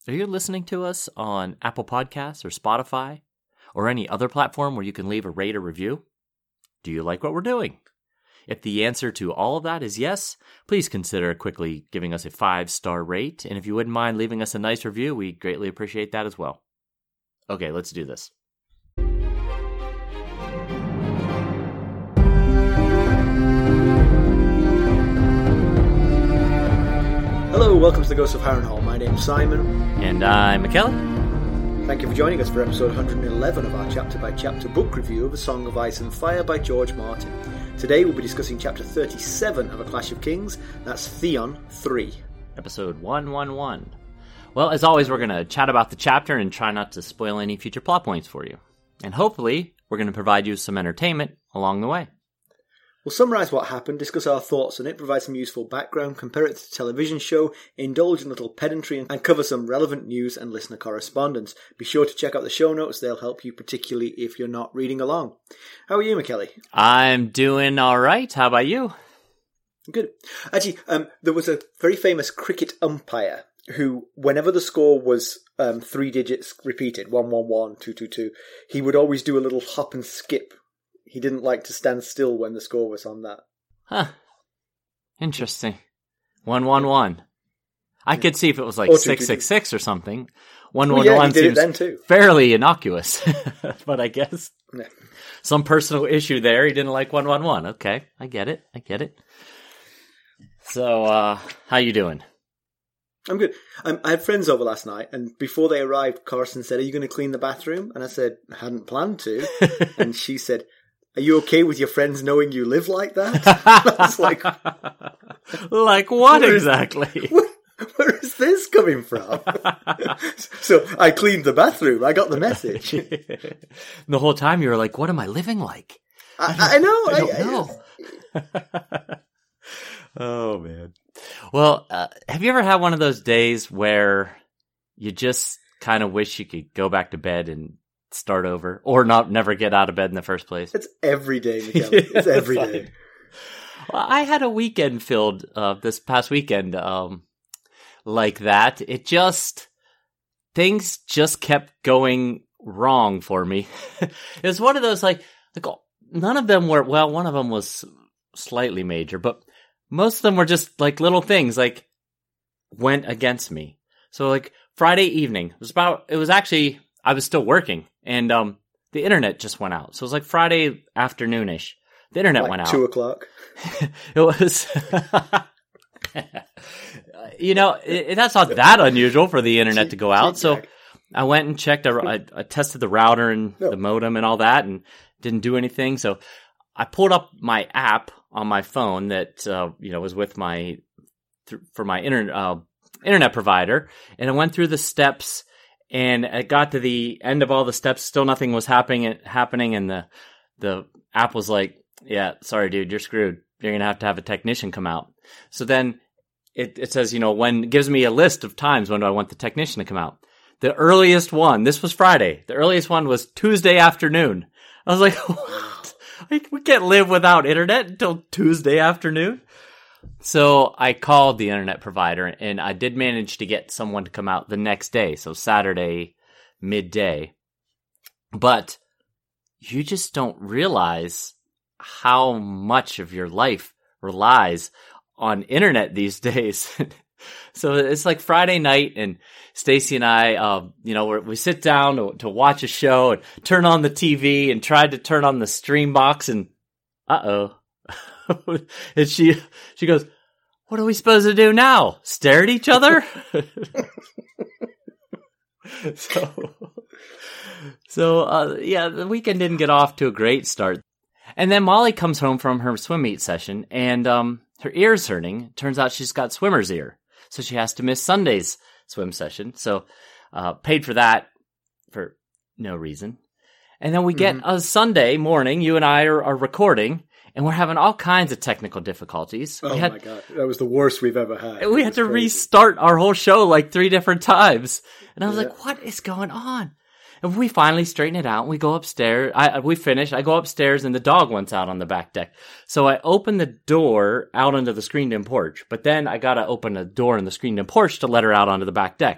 Are you listening to us on Apple Podcasts or Spotify or any other platform where you can leave a rate or review? Do you like what we're doing? If the answer to all of that is yes, please consider quickly giving us a 5-star rate. And if you wouldn't mind leaving us a nice review, we greatly appreciate that as well. Okay, let's do this. Hello, welcome to the Ghost of Harrenhal. My name's Simon. And I'm McKellar. Thank you for joining us for episode 111 of our chapter-by-chapter book review of A Song of Ice and Fire by George Martin. Today we'll be discussing chapter 37 of A Clash of Kings. That's Theon 3. Episode 111. Well, as always, we're going to chat about the chapter and try not to spoil any future plot points for you. And hopefully, we're going to provide you some entertainment along the way. We'll summarise what happened, discuss our thoughts on it, provide some useful background, compare it to the television show, indulge in a little pedantry, and cover some relevant news and listener correspondence. Be sure to check out the show notes, they'll help you, particularly if you're not reading along. How are you, McKelly? I'm doing alright, how about you? Good. Actually, there was a very famous cricket umpire who, whenever the score was 3 digits repeated, 111, 222, he would always do a little hop and skip. He didn't like to stand still when the score was on that. Huh. Interesting. 111. I could see if it was like 666 or something. 111 seems then too. Fairly innocuous. But I guess some personal issue there. He didn't like 111. Okay, I get it. So, how you doing? I'm good. I had friends over last night, and before they arrived, Carson said, "Are you going to clean the bathroom?" And I said, "I hadn't planned to." And she said, "Are you okay with your friends knowing you live like that?" I was like, like what exactly? Where is this coming from? So I cleaned the bathroom. I got the message. The whole time you were like, what am I living like? I know. I don't know. Oh, man. Well, have you ever had one of those days where you just kind of wish you could go back to bed and start over, or never get out of bed in the first place? It's every day, Miguel. It's every day. Well, I had a weekend filled this past weekend like that. Things just kept going wrong for me. It was one of those like none of them were, well, one of them was slightly major, but most of them were just like little things like went against me. So like Friday evening, it was actually, I was still working, and the internet just went out. So it was like Friday afternoonish. The internet went out. 2:00. It was, that's not that unusual for the internet to go out. So I went and checked. I tested the router and the modem and all that, and didn't do anything. So I pulled up my app on my phone that was with for my internet provider, and I went through the steps. And I got to the end of all the steps, still nothing was happening, and the app was like, "Yeah, sorry, dude, you're screwed. You're gonna have a technician come out." So then it says, it gives me a list of times when do I want the technician to come out. The earliest one, this was Friday. The earliest one was Tuesday afternoon. I was like, "What? We can't live without internet until Tuesday afternoon." So I called the internet provider, and I did manage to get someone to come out the next day, so Saturday midday. But you just don't realize how much of your life relies on internet these days. So it's like Friday night, and Stacy and I, we sit down to watch a show and turn on the TV and tried to turn on the stream box, and and she goes, "What are we supposed to do now? Stare at each other?" So, the weekend didn't get off to a great start. And then Molly comes home from her swim meet session, and her ear's hurting. Turns out she's got swimmer's ear, so she has to miss Sunday's swim session. So, paid for that for no reason. And then we get a Sunday morning, you and I are recording, and we're having all kinds of technical difficulties. Oh my God. That was the worst we've ever had. We had to restart our whole show like 3 different times. And I was like, what is going on? And we finally straighten it out. We go upstairs. We finish. I go upstairs, and the dog wants out on the back deck. So I open the door out onto the screened-in porch. But then I got to open a door in the screened-in porch to let her out onto the back deck.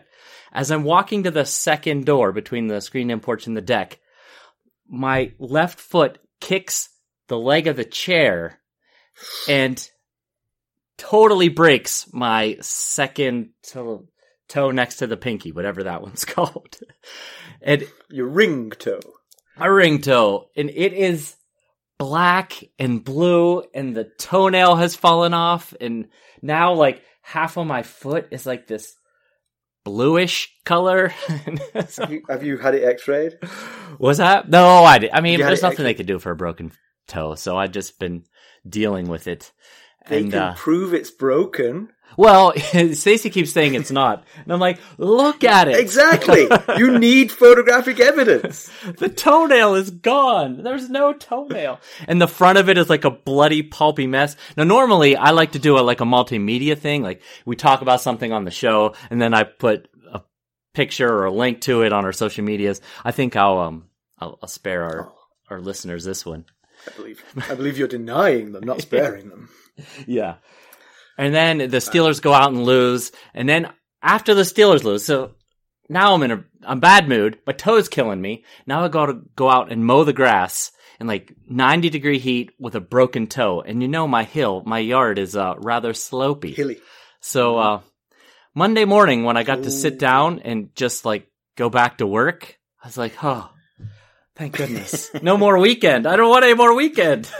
As I'm walking to the second door between the screened-in porch and the deck, my left foot kicks the leg of the chair and totally breaks my second toe next to the pinky, whatever that one's called. And your ring toe. A ring toe. And it is black and blue, and the toenail has fallen off, and now like half of my foot is like this bluish color. Have you had it x-rayed? Was that? No, I mean, there's nothing they could do for a broken toe, so I've just been dealing with it. They can prove it's broken. Well, Stacey keeps saying it's not. And I'm like, look at it. Exactly. You need photographic evidence. The toenail is gone. There's no toenail. And the front of it is like a bloody, pulpy mess. Now, normally, I like to do a multimedia thing. Like, we talk about something on the show, and then I put a picture or a link to it on our social medias. I think I'll spare our listeners this one. I believe you're denying them, not sparing them. Yeah. And then the Steelers go out and lose. And then after the Steelers lose, so now I'm in a bad mood. My toe's killing me. Now I got to go out and mow the grass in 90-degree heat with a broken toe. And my yard is rather slopey. Hilly. So Monday morning when I got to sit down and just go back to work, I was like, oh, thank goodness. No more weekend. I don't want any more weekend.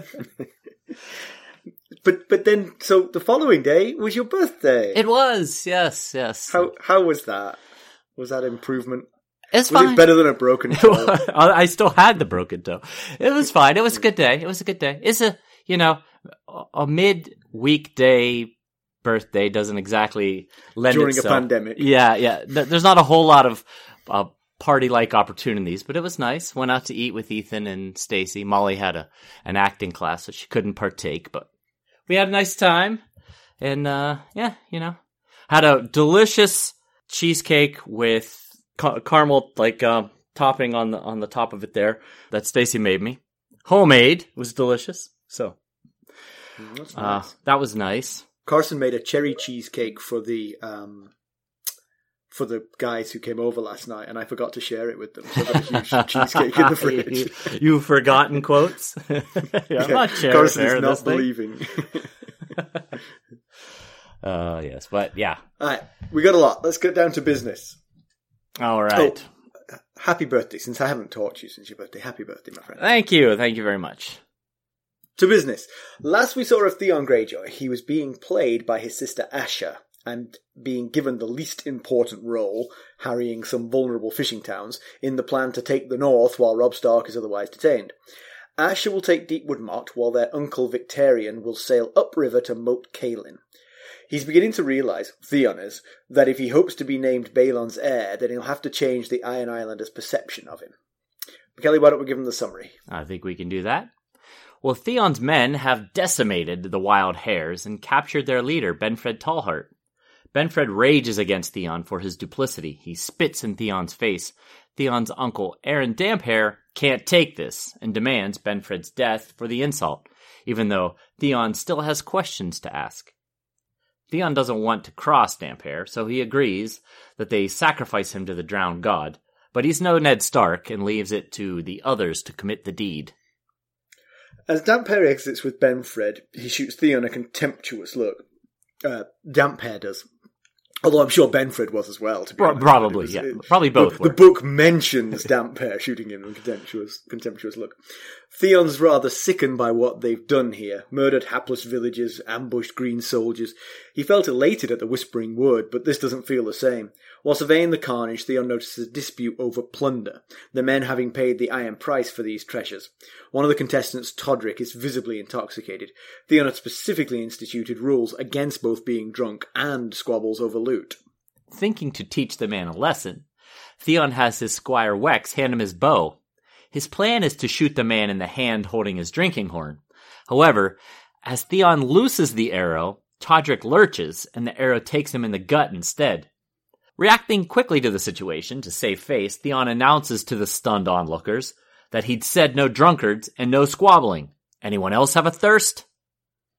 But then, so the following day was your birthday. It was, yes. How was that? Was that improvement? It's fine. Was it better than a broken toe? I still had the broken toe. It was fine. It was a good day. It's a mid-weekday birthday doesn't exactly lend during itself. A pandemic. Yeah. There's not a whole lot of party-like opportunities, but it was nice. Went out to eat with Ethan and Stacey. Molly had an acting class, so she couldn't partake, but we had a nice time. And, had a delicious cheesecake with caramel, topping on the top of it there that Stacey made me. Homemade. It was delicious. So, that's nice. That was nice. Carson made a cherry cheesecake for the guys who came over last night, and I forgot to share it with them. So I've got a huge cheesecake in the fridge. You've forgotten quotes? I'm not sharing. Carson is not believing. Yes, but yeah. All right, we got a lot. Let's get down to business. All right. Oh, happy birthday, since I haven't talked to you since your birthday. Happy birthday, my friend. Thank you very much. To business. Last we saw of Theon Greyjoy, he was being played by his sister Asha, and being given the least important role, harrying some vulnerable fishing towns, in the plan to take the north while Robb Stark is otherwise detained. Asha will take Deepwood Motte, while their uncle Victarion will sail upriver to Moat Cailin. He's beginning to realise, Theon is, that if he hopes to be named Balon's heir, then he'll have to change the Iron Islanders' perception of him. Kelly, why don't we give him the summary? I think we can do that. Well, Theon's men have decimated the Wild Hares and captured their leader, Benfred Tallheart. Benfred rages against Theon for his duplicity. He spits in Theon's face. Theon's uncle, Aaron Damphair, can't take this and demands Benfred's death for the insult, even though Theon still has questions to ask. Theon doesn't want to cross Damphair, so he agrees that they sacrifice him to the drowned god, but he's no Ned Stark and leaves it to the others to commit the deed. As Damphair exits with Benfred, he shoots Theon a contemptuous look. Damphair does. Although I'm sure Benfred was as well, to be honest. Probably, yeah. Probably both were. The book mentions Damphair shooting him a contemptuous look. Theon's rather sickened by what they've done here. Murdered hapless villagers, ambushed green soldiers. He felt elated at the Whispering Wood, but this doesn't feel the same. While surveying the carnage, Theon notices a dispute over plunder, the men having paid the iron price for these treasures. One of the contestants, Todrick, is visibly intoxicated. Theon had specifically instituted rules against both being drunk and squabbles over loot. Thinking to teach the man a lesson, Theon has his squire Wex hand him his bow. His plan is to shoot the man in the hand holding his drinking horn. However, as Theon looses the arrow, Todrick lurches, and the arrow takes him in the gut instead. Reacting quickly to the situation to save face, Theon announces to the stunned onlookers that he'd said no drunkards and no squabbling. Anyone else have a thirst?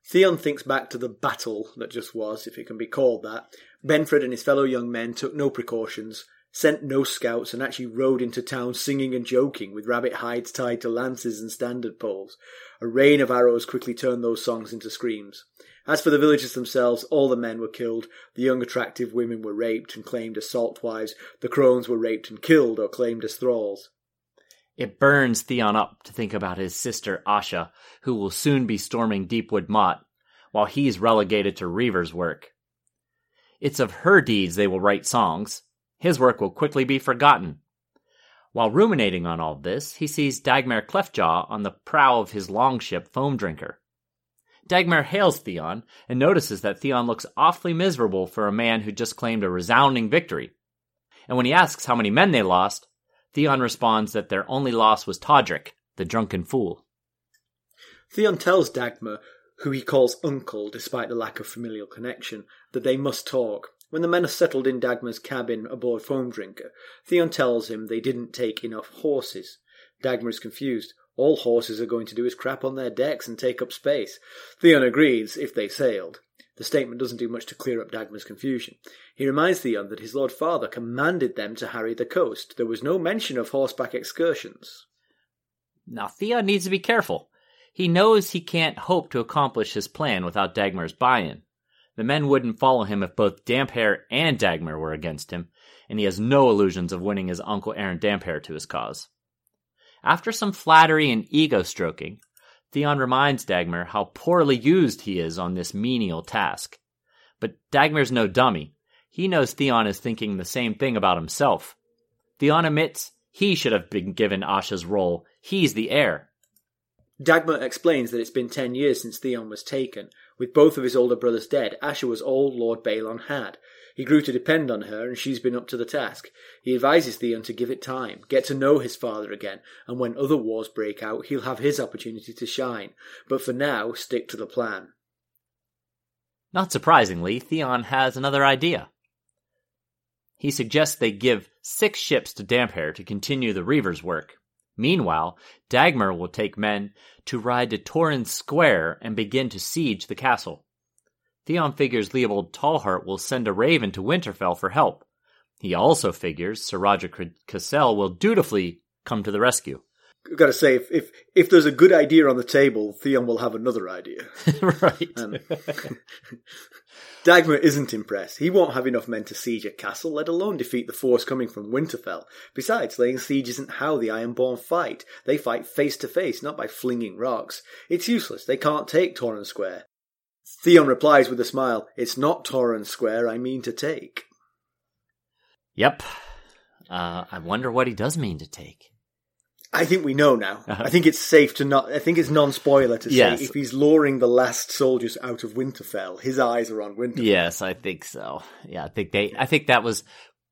Theon thinks back to the battle that just was, if it can be called that. Benfred and his fellow young men took no precautions, sent no scouts, and actually rode into town singing and joking, with rabbit hides tied to lances and standard poles. A rain of arrows quickly turned those songs into screams. As for the villagers themselves, all the men were killed, the young attractive women were raped and claimed as salt wives, the crones were raped and killed or claimed as thralls. It burns Theon up to think about his sister Asha, who will soon be storming Deepwood Motte, while he's relegated to Reaver's work. It's of her deeds they will write songs. His work will quickly be forgotten. While ruminating on all this, he sees Dagmar Cleftjaw on the prow of his longship Foamdrinker. Dagmar hails Theon and notices that Theon looks awfully miserable for a man who just claimed a resounding victory. And when he asks how many men they lost, Theon responds that their only loss was Todrick, the drunken fool. Theon tells Dagmar, who he calls uncle despite the lack of familial connection, that they must talk. When the men are settled in Dagmar's cabin aboard Foamdrinker, Theon tells him they didn't take enough horses. Dagmar is confused. All horses are going to do is crap on their decks and take up space. Theon agrees, if they sailed. The statement doesn't do much to clear up Dagmar's confusion. He reminds Theon that his Lord Father commanded them to harry the coast. There was no mention of horseback excursions. Now Theon needs to be careful. He knows he can't hope to accomplish his plan without Dagmar's buy-in. The men wouldn't follow him if both Damphair and Dagmar were against him, and he has no illusions of winning his uncle Aaron Damphair to his cause. After some flattery and ego-stroking, Theon reminds Dagmar how poorly used he is on this menial task. But Dagmar's no dummy. He knows Theon is thinking the same thing about himself. Theon admits he should have been given Asha's role. He's the heir. Dagmar explains that it's been 10 years since Theon was taken. With both of his older brothers dead, Asha was all Lord Balon had. He grew to depend on her, and she's been up to the task. He advises Theon to give it time, get to know his father again, and when other wars break out, he'll have his opportunity to shine. But for now, stick to the plan. Not surprisingly, Theon has another idea. He suggests they give 6 ships to Damphair to continue the Reaver's work. Meanwhile, Dagmar will take men to ride to Torrhen's Square and begin to siege the castle. Theon figures Leopold Tallheart will send a raven to Winterfell for help. He also figures Sir Roger Cassel will dutifully come to the rescue. I've got to say, if there's a good idea on the table, Theon will have another idea. Right. Dagmar isn't impressed. He won't have enough men to siege a castle, let alone defeat the force coming from Winterfell. Besides, laying siege isn't how the Ironborn fight. They fight face to face, not by flinging rocks. It's useless. They can't take Torrhen Square. Theon replies with a smile, "It's not Torrhen Square I mean to take." Yep. I wonder what he does mean to take. I think we know now. I think it's safe to not... I think it's non-spoiler to say if he's luring the last soldiers out of Winterfell, his eyes are on Winterfell. Yes, I think so. Yeah, I think that was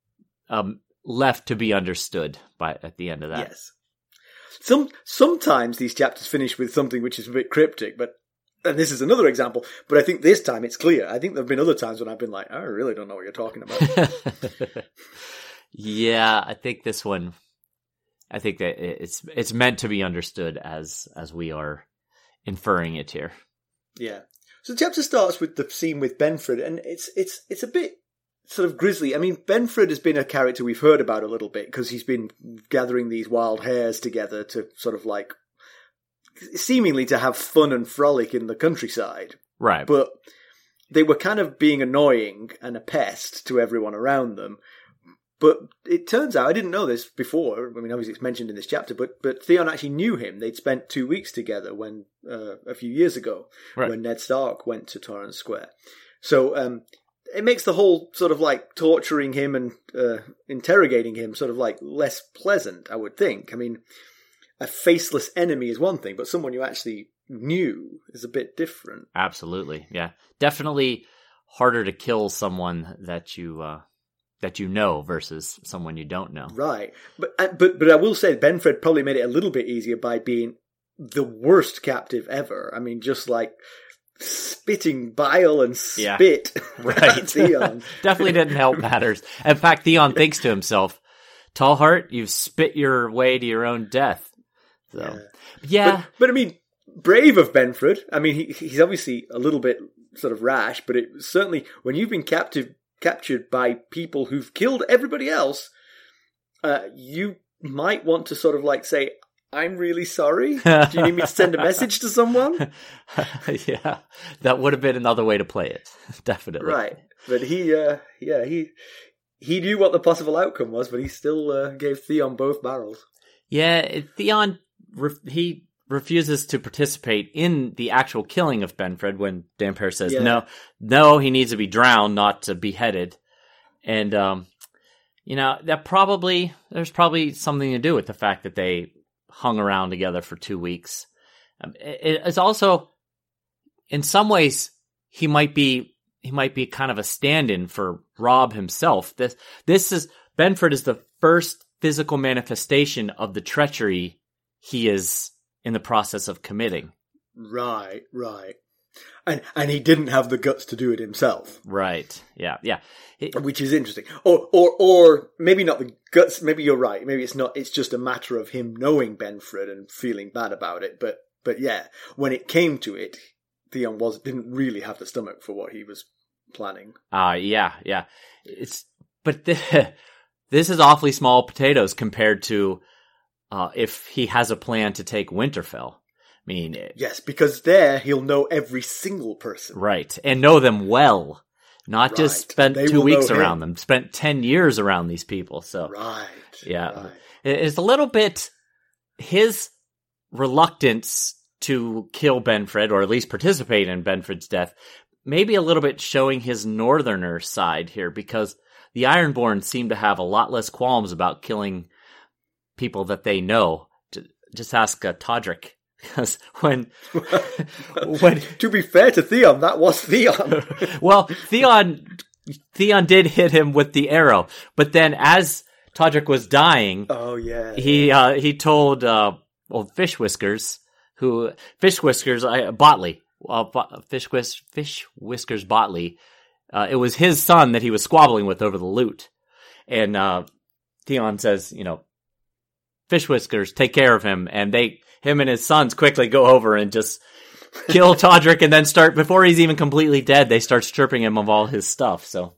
left to be understood at the end of that. Yes. Sometimes these chapters finish with something which is a bit cryptic, and this is another example, but I think this time it's clear. I think there have been other times when I've been like, I really don't know what you're talking about. Yeah, I think this one... I think that it's meant to be understood as we are inferring it here. Yeah. So the chapter starts with the scene with Benfred, and it's a bit sort of grisly. I mean, Benfred has been a character we've heard about a little bit because he's been gathering these wild hares together to sort of like seemingly to have fun and frolic in the countryside. Right. But they were kind of being annoying and a pest to everyone around them. But it turns out, I didn't know this before, I mean, obviously it's mentioned in this chapter, but Theon actually knew him. They'd spent 2 weeks together when a few years ago, when Ned Stark went to Torrhen Square. So it makes the whole sort of like torturing him and interrogating him sort of like less pleasant, I would think. I mean, a faceless enemy is one thing, but someone you actually knew is a bit different. Absolutely, yeah. Definitely harder to kill someone that you know versus someone you don't know. Right. But I will say Benfred probably made it a little bit easier by being the worst captive ever. I mean, just like spitting bile and spit. Right. Theon. Definitely didn't help matters. In fact, Theon thinks to himself, Tallheart, you've spit your way to your own death. So, yeah. But I mean, brave of Benford. I mean, he's obviously a little bit sort of rash, but it certainly, when you've been captured by people who've killed everybody else, you might want to sort of like say, I'm really sorry. Do you need me to send a message to someone? Yeah, that would have been another way to play it. Definitely. Right. But he knew what the possible outcome was, but he still gave Theon both barrels. Yeah, Theon, he refuses to participate in the actual killing of Benford when Damphair says, no, he needs to be drowned, not beheaded. And, there's probably something to do with the fact that they hung around together for 2 weeks. It's also, in some ways, he might be kind of a stand-in for Robb himself. Benford is the first physical manifestation of the treachery he is in the process of committing. Right. And he didn't have the guts to do it himself. Right. Yeah. Which is interesting. Or maybe not the guts, maybe you're right. Maybe it's just a matter of him knowing Benford and feeling bad about it. But yeah, when it came to it, Theon didn't really have the stomach for what he was planning. Yeah. This is awfully small potatoes compared to if he has a plan to take Winterfell. I mean, yes, because there he'll know every single person. Right, and know them well. Not just spent 2 weeks around them, spent 10 years around these people. So, right. It's a little bit his reluctance to kill Benford, or at least participate in Benford's death, maybe a little bit showing his northerner side here, because the Ironborn seem to have a lot less qualms about killing people that they know. Just ask Todrick. Because when to be fair to Theon, that was Theon. Well, Theon did hit him with the arrow, but then as Todrick was dying, he told Fish Whiskers Botley, Fish Whiskers Botley, it was his son that he was squabbling with over the loot, and Theon says, Fish Whiskers, take care of him, and him and his sons quickly go over and just kill Todrick, and then before he's even completely dead, they start stripping him of all his stuff. So,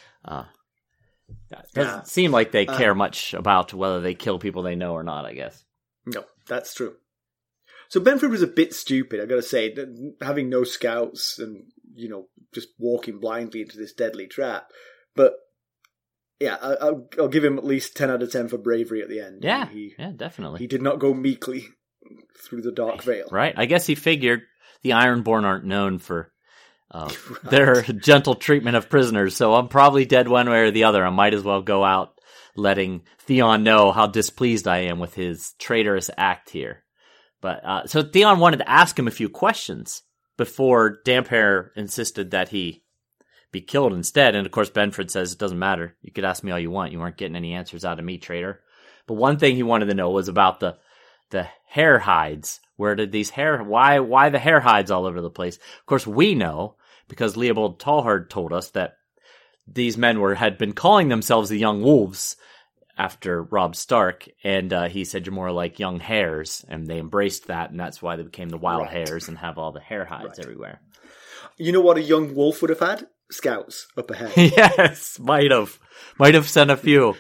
it doesn't seem like they care much about whether they kill people they know or not, I guess. No, that's true. So Benford was a bit stupid, I gotta say, having no scouts and, just walking blindly into this deadly trap. But, yeah, I'll give him at least 10 out of 10 for bravery at the end. Yeah, definitely. He did not go meekly through the dark veil. Right. I guess he figured the Ironborn aren't known for their gentle treatment of prisoners, so I'm probably dead one way or the other. I might as well go out letting Theon know how displeased I am with his traitorous act here. But so Theon wanted to ask him a few questions before Damphair insisted that he be killed instead. And of course, Benford says, it doesn't matter. You could ask me all you want. You weren't getting any answers out of me, traitor. But one thing he wanted to know was about the hair hides. Where did these why the hair hides all over the place? Of course, we know, because Leopold Tallhard told us that these men had been calling themselves the Young Wolves after Robb Stark, and he said, you're more like young hares, and they embraced that, and that's why they became the wild hares and have all the hair hides everywhere. You know what a young wolf would have had? Scouts up ahead. Yes, might have sent a few.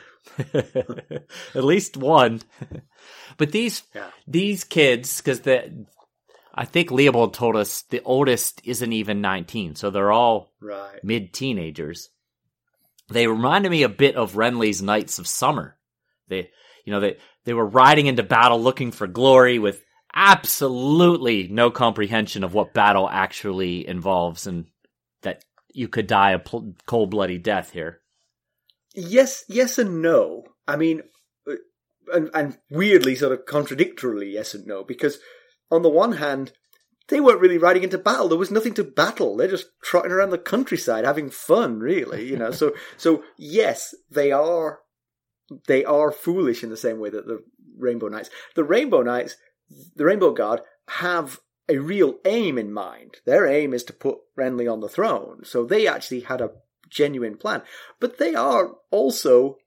At least one. But these kids, because I think Leopold told us the oldest isn't even 19, so they're all mid-teenagers. They reminded me a bit of Renly's Knights of Summer. They were riding into battle looking for glory with absolutely no comprehension of what battle actually involves, and that you could die a cold-bloody death here. Yes and no. I mean, and weirdly, sort of contradictorily, yes and no, because on the one hand, they weren't really riding into battle. There was nothing to battle. They're just trotting around the countryside having fun, really. So yes, they are foolish in the same way that the Rainbow Knights. The Rainbow Knights, the Rainbow Guard, have a real aim in mind. Their aim is to put Renly on the throne. So they actually had a genuine plan. But they are also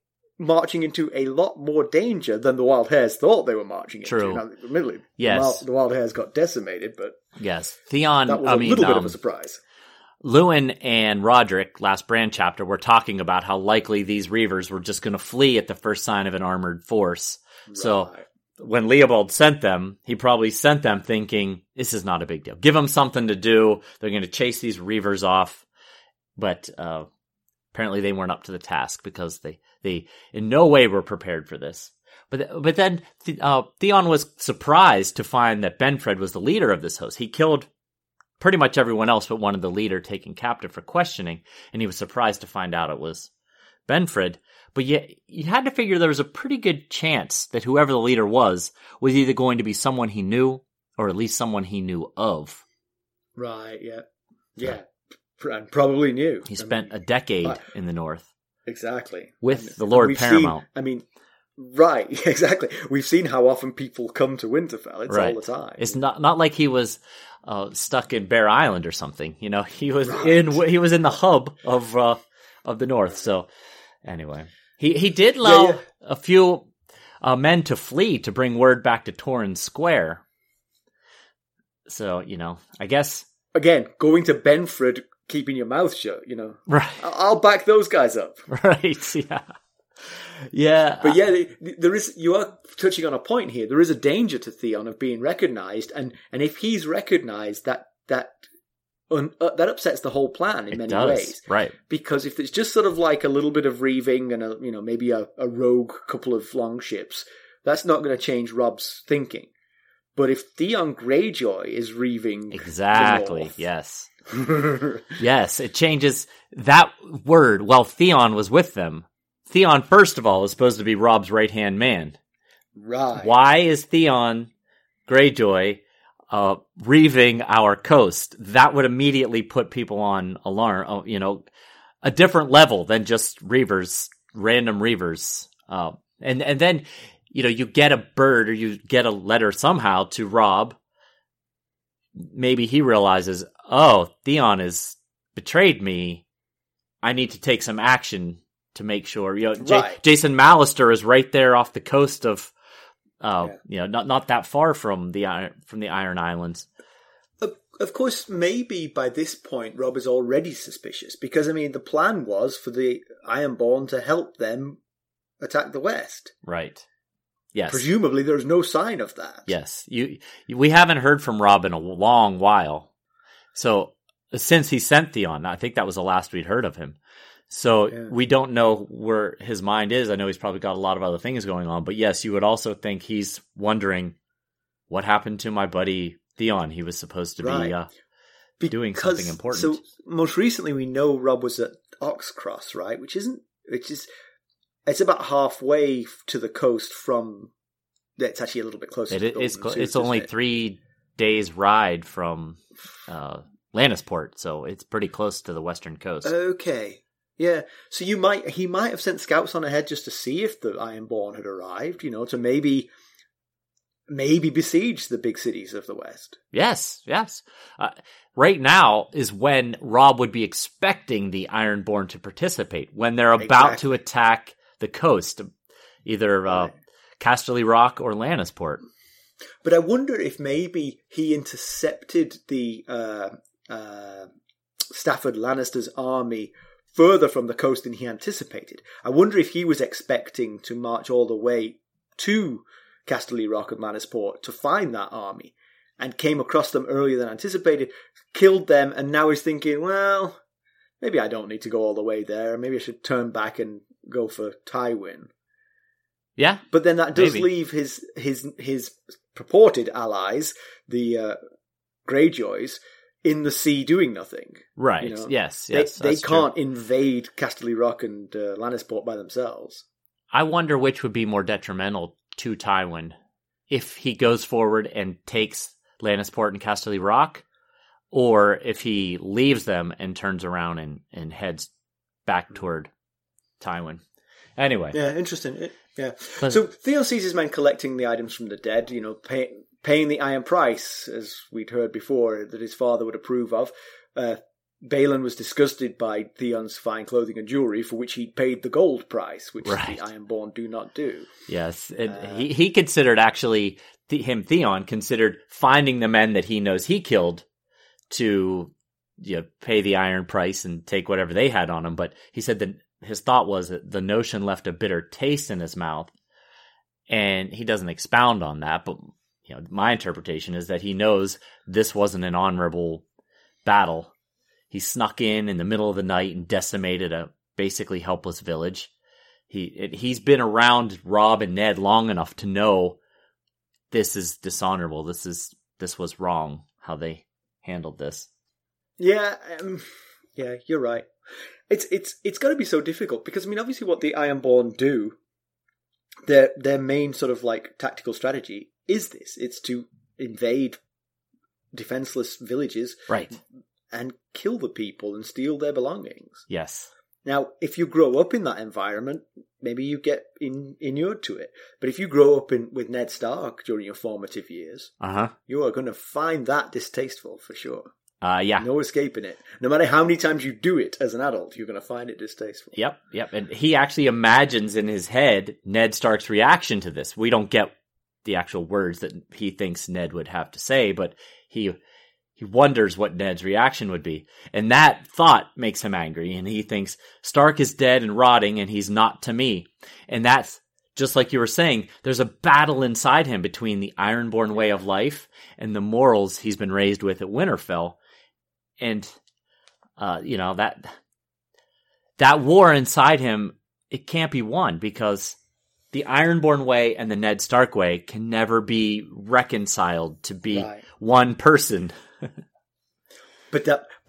marching into a lot more danger than the Wild Hares thought they were marching into. True. Now, admittedly, Yes. the Wild Hares got decimated, but Yes. Theon, that was a little bit of a surprise. Lewin and Roderick, last brand chapter, were talking about how likely these Reavers were just going to flee at the first sign of an armored force. Right. So when Leopold sent them, he probably sent them thinking, this is not a big deal. Give them something to do. They're going to chase these Reavers off. But apparently they weren't up to the task because they in no way were prepared for this. But then Theon was surprised to find that Benfred was the leader of this host. He killed pretty much everyone else but wanted the leader taken captive for questioning, and he was surprised to find out it was Benfred. But yet, you had to figure there was a pretty good chance that whoever the leader was either going to be someone he knew, or at least someone he knew of. Right, yeah. Yeah, and probably knew. He spent a decade in the north. Exactly. With the Lord Paramount. Right, exactly. We've seen how often people come to Winterfell. It's all the time. It's not like he was stuck in Bear Island or something. You know, he was he was in the hub of the north. So anyway, he did allow a few men to flee to bring word back to Torrhen Square. So, you know, I guess again, going to Benfred, keeping your mouth shut. You know, right? I'll back those guys up. Right? Yeah. Yeah, but there is. You are touching on a point here. There is a danger to Theon of being recognised, and if he's recognised, that upsets the whole plan in many ways, right? Because if it's just sort of like a little bit of reaving and maybe a rogue couple of longships, that's not going to change Robb's thinking. But if Theon Greyjoy is reaving, exactly, yes, yes, it changes that word. While Theon was with them. Theon, first of all, is supposed to be Robb's right-hand man. Right. Why is Theon Greyjoy reaving our coast? That would immediately put people on alarm, a different level than just reavers, random reavers. And then, you get a bird or you get a letter somehow to Robb. Maybe he realizes, oh, Theon has betrayed me. I need to take some action to make sure, Jason Mallister is right there off the coast of, not that far from the Iron Islands. Of course, maybe by this point, Robb is already suspicious because the plan was for the Ironborn to help them attack the West. Right. Yes. Presumably, there's no sign of that. Yes. We haven't heard from Robb in a long while. So since he sent Theon, I think that was the last we'd heard of him. So we don't know where his mind is. I know he's probably got a lot of other things going on. But yes, you would also think he's wondering, what happened to my buddy Theon? He was supposed to be doing something important. So most recently we know Robb was at Oxcross, right? It's about halfway to the coast from... It's actually a little bit closer to It's only 3 days ride from Lannisport, so it's pretty close to the western coast. Okay. Yeah, so he might have sent scouts on ahead just to see if the Ironborn had arrived, to maybe besiege the big cities of the West. Yes. Right now is when Robb would be expecting the Ironborn to participate, when they're about to attack the coast, either Casterly Rock or Lannisport. But I wonder if maybe he intercepted the Stafford Lannister's army further from the coast than he anticipated. I wonder if he was expecting to march all the way to Casterly Rock and Lannisport to find that army, and came across them earlier than anticipated, killed them, and now he's thinking, well, maybe I don't need to go all the way there. Maybe I should turn back and go for Tywin. Yeah. But then that does leave his purported allies, the Greyjoys, in the sea doing nothing. Right. Yes. They can't invade Casterly Rock and Lannisport by themselves. I wonder which would be more detrimental to Tywin. If he goes forward and takes Lannisport and Casterly Rock, or if he leaves them and turns around and heads back toward Tywin. Anyway. Yeah, interesting. So Theon sees his men collecting the items from the dead, paying the iron price, as we'd heard before, that his father would approve of. Balin was disgusted by Theon's fine clothing and jewelry, for which he'd paid the gold price, which the Ironborn do not do. Yes, he considered actually Theon considered finding the men that he knows he killed to pay the iron price and take whatever they had on him. But he said that his thought was that the notion left a bitter taste in his mouth, and he doesn't expound on that. But my interpretation is that he knows this wasn't an honorable battle. He snuck in the middle of the night and decimated a basically helpless village. He's been around Robb and Ned long enough to know this is dishonorable. This was wrong how they handled this. Yeah, you're right. It's got to be so difficult because obviously what the Ironborn do, their main sort of like tactical strategy is this: it's to invade defenseless villages, right, and kill the people and steal their belongings. Yes. Now, if you grow up in that environment, maybe you get inured to it. But if you grow up with Ned Stark during your formative years, you are going to find that distasteful for sure. Yeah. No escaping it. No matter how many times you do it as an adult, you're going to find it distasteful. Yep. And he actually imagines in his head Ned Stark's reaction to this. We don't get the actual words that he thinks Ned would have to say, but he wonders what Ned's reaction would be. And that thought makes him angry, and he thinks Stark is dead and rotting, and he's not to me. And that's, just like you were saying, there's a battle inside him between the Ironborn way of life and the morals he's been raised with at Winterfell. And, that war inside him, it can't be won because the Ironborn way and the Ned Stark way can never be reconciled to be one person. But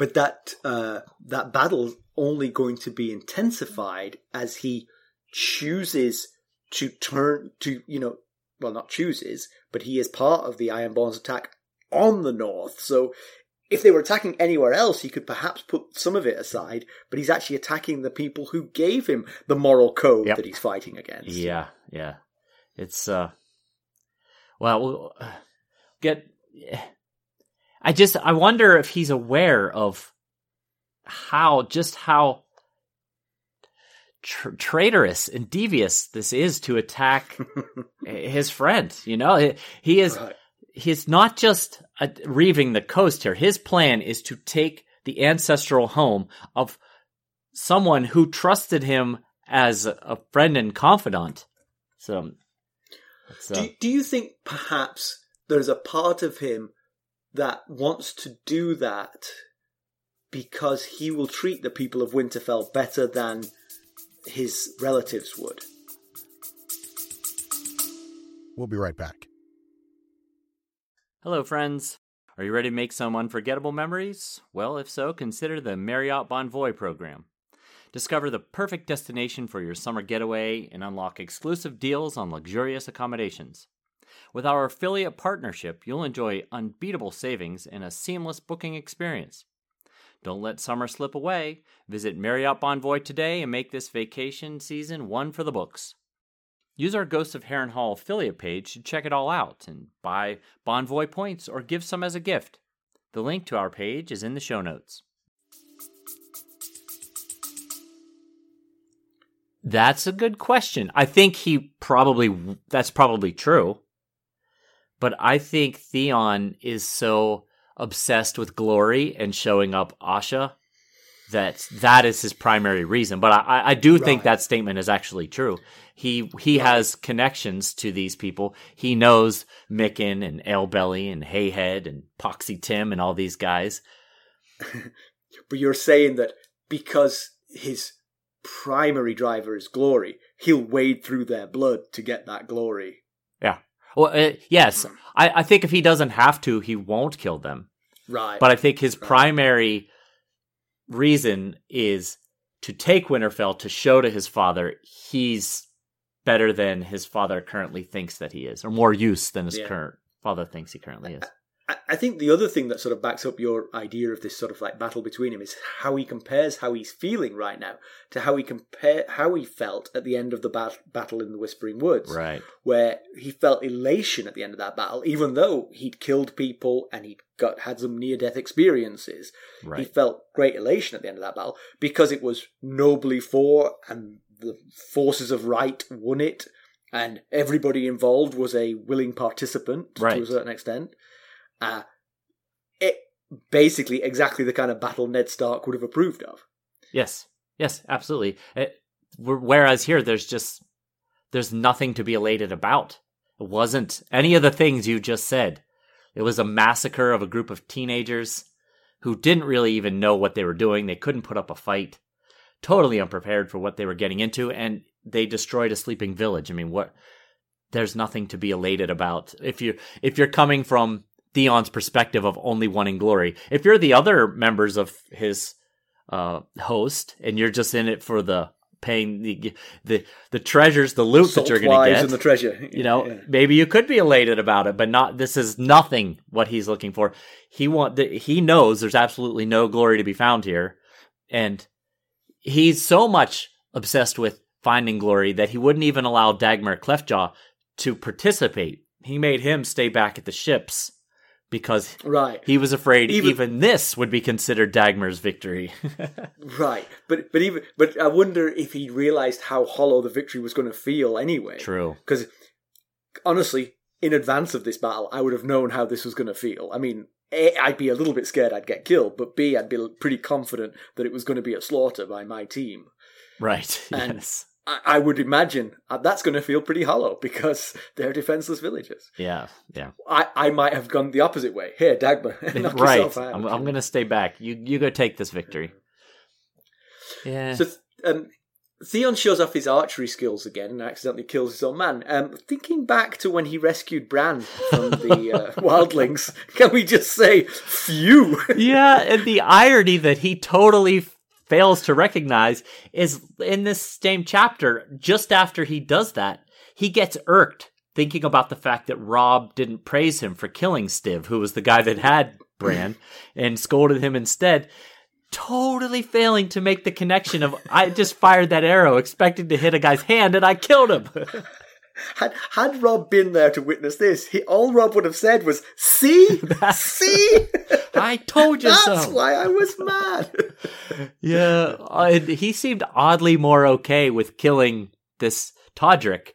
that battle's only going to be intensified as he chooses to turn to, not chooses, but he is part of the Ironborn's attack on the north. So if they were attacking anywhere else, he could perhaps put some of it aside, but he's actually attacking the people who gave him the moral code that he's fighting against. Yeah. It's, I wonder if he's aware of how traitorous and devious this is to attack his friend. He is, he's not just reaving the coast here. His plan is to take the ancestral home of someone who trusted him as a friend and confidant. So, do you think perhaps there's a part of him that wants to do that because he will treat the people of Winterfell better than his relatives would? We'll be right back. Hello, friends. Are you ready to make some unforgettable memories? Well, if so, consider the Marriott Bonvoy program. Discover the perfect destination for your summer getaway and unlock exclusive deals on luxurious accommodations. With our affiliate partnership, you'll enjoy unbeatable savings and a seamless booking experience. Don't let summer slip away. Visit Marriott Bonvoy today and make this vacation season one for the books. Use our Ghosts of Harrenhal affiliate page to check it all out and buy Bonvoy points or give some as a gift. The link to our page is in the show notes. That's a good question. I think that's probably true. But I think Theon is so obsessed with glory and showing up Asha that is his primary reason. But I do think that statement is actually true. He has connections to these people. He knows Mikken and Alebelly and Hayhead and Poxy Tim and all these guys. But you're saying that because his primary driver is glory, he'll wade through their blood to get that glory. Yeah. Well, yes. I think if he doesn't have to, he won't kill them. Right. But I think his primary reason is to take Winterfell to show to his father he's better than his father currently thinks that he is, or more use than his current father thinks he currently is. I think the other thing that sort of backs up your idea of this sort of like battle between him is how he compares how he's feeling right now to how he felt at the end of the battle in the Whispering Woods. Right. Where he felt elation at the end of that battle, even though he'd killed people and he'd had some near-death experiences. Right. He felt great elation at the end of that battle because it was nobly fought and the forces of right won it and everybody involved was a willing participant to a certain extent. It basically exactly the kind of battle Ned Stark would have approved of. Yes, absolutely. Whereas here, there's nothing to be elated about. It wasn't any of the things you just said. It was a massacre of a group of teenagers who didn't really even know what they were doing. They couldn't put up a fight, totally unprepared for what they were getting into, and they destroyed a sleeping village. I mean, there's nothing to be elated about if you're coming from Theon's perspective of only wanting glory. If you're the other members of his host and you're just in it for the paying the treasures, the loot Salt that you're going to get, and the treasure, maybe you could be elated about it, but not. This is nothing what he's looking for. He knows there's absolutely no glory to be found here, and he's so much obsessed with finding glory that he wouldn't even allow Dagmar Cleftjaw to participate. He made him stay back at the ships because he was afraid even this would be considered Dagmar's victory. Right. But I wonder if he realized how hollow the victory was going to feel anyway. True. Because honestly, in advance of this battle, I would have known how this was going to feel. I mean, A, I'd be a little bit scared I'd get killed, but B, I'd be pretty confident that it was going to be a slaughter by my team. Right. And yes. I would imagine that's going to feel pretty hollow because they're defenseless villagers. Yeah. I might have gone the opposite way. Here, Dagmar, knock yourself out. I'm going to stay back. You go take this victory. Yeah. So Theon shows off his archery skills again and accidentally kills his own man. Thinking back to when he rescued Bran from the wildlings, can we just say, phew? Yeah, and the irony that he totally fails to recognize is in this same chapter, just after he does that, he gets irked thinking about the fact that Robb didn't praise him for killing Stiv, who was the guy that had Bran, and scolded him instead. Totally failing to make the connection of, I just fired that arrow expecting to hit a guy's hand and I killed him. Had Robb been there to witness this, all Robb would have said was, see? See? I told you so. That's why I was mad. Yeah, he seemed oddly more okay with killing this Todrick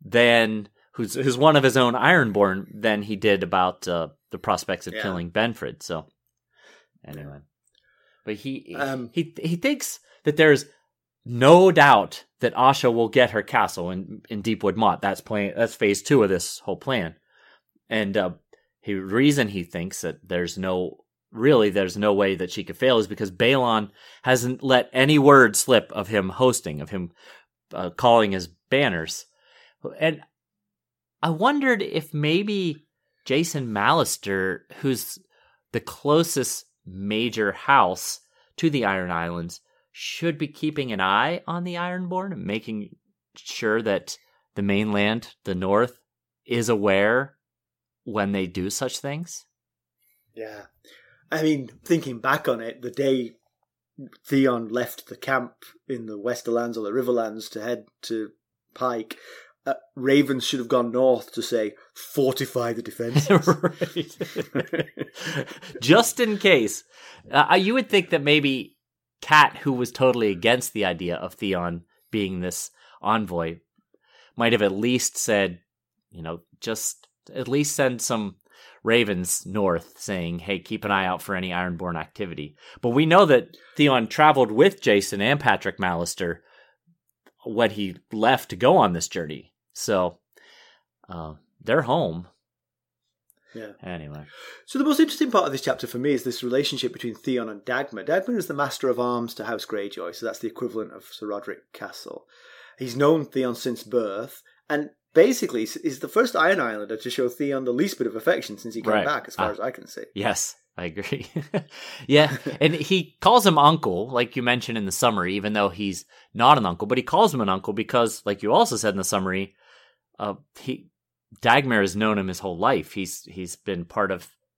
who's one of his own Ironborn than he did about the prospects of killing Benford. So, anyway. But he thinks that there's no doubt that Asha will get her castle in Deepwood Motte. That's phase 2 of this whole plan. And the reason he thinks that there's no way that she could fail is because Balon hasn't let any word slip of him hosting, of him calling his banners. And I wondered if maybe Jason Mallister, who's the closest major house to the Iron Islands, should be keeping an eye on the Ironborn and making sure that the mainland, the North, is aware when they do such things. Yeah. I mean, thinking back on it, the day Theon left the camp in the Westerlands or the Riverlands to head to Pike, Ravens should have gone north to say, fortify the defenses. Just in case. You would think that maybe Cat, who was totally against the idea of Theon being this envoy, might have at least said, just at least send some Ravens north saying, hey, keep an eye out for any Ironborn activity. But we know that Theon traveled with Jason and Patrick Mallister when he left to go on this journey. So they're home. Yeah. Anyway. So the most interesting part of this chapter for me is this relationship between Theon and Dagmar. Dagmar is the Master of Arms to House Greyjoy, so that's the equivalent of Sir Roderick Castle. He's known Theon since birth, and basically is the first Iron Islander to show Theon the least bit of affection since he came back, as far as I can see. Yes, I agree. Yeah, and he calls him uncle, like you mentioned in the summary, even though he's not an uncle, but he calls him an uncle because, like you also said in the summary, Dagmar has known him his whole life. He's been part of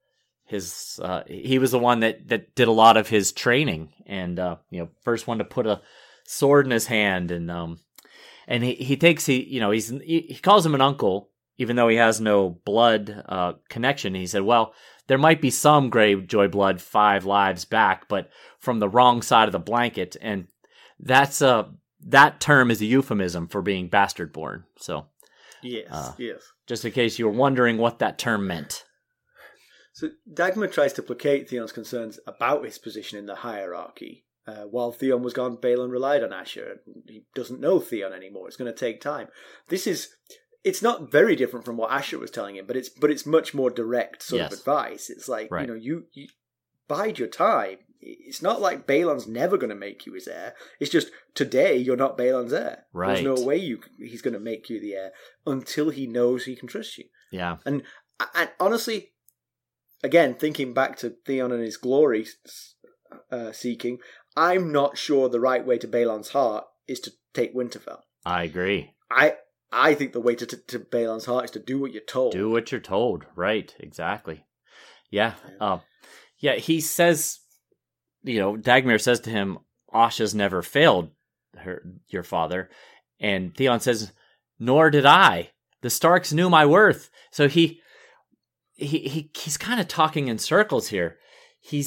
he was the one that did a lot of his training, and first one to put a sword in his hand, and he calls him an uncle, even though he has no blood connection. He said, well, there might be some Greyjoy blood 5 lives back, but from the wrong side of the blanket, and that term is a euphemism for being bastard born. So yes. Just in case you were wondering what that term meant. So Dagmar tries to placate Theon's concerns about his position in the hierarchy. While Theon was gone, Balon relied on Asher. He doesn't know Theon anymore. It's going to take time. It's not very different from what Asher was telling him, but it's much more direct sort of advice. It's like, right. You bide your time. It's not like Balon's never going to make you his heir. It's just today you're not Balon's heir. Right. There's no way he's going to make you the heir until he knows he can trust you. Yeah. And honestly, again, thinking back to Theon and his glory seeking, I'm not sure the right way to Balon's heart is to take Winterfell. I agree. I think the way to Balon's heart is to do what you're told. Do what you're told. Right. Exactly. Yeah. He says, Dagmar says to him, Asha's never failed your father. And Theon says, nor did I. The Starks knew my worth. So he's kind of talking in circles here. He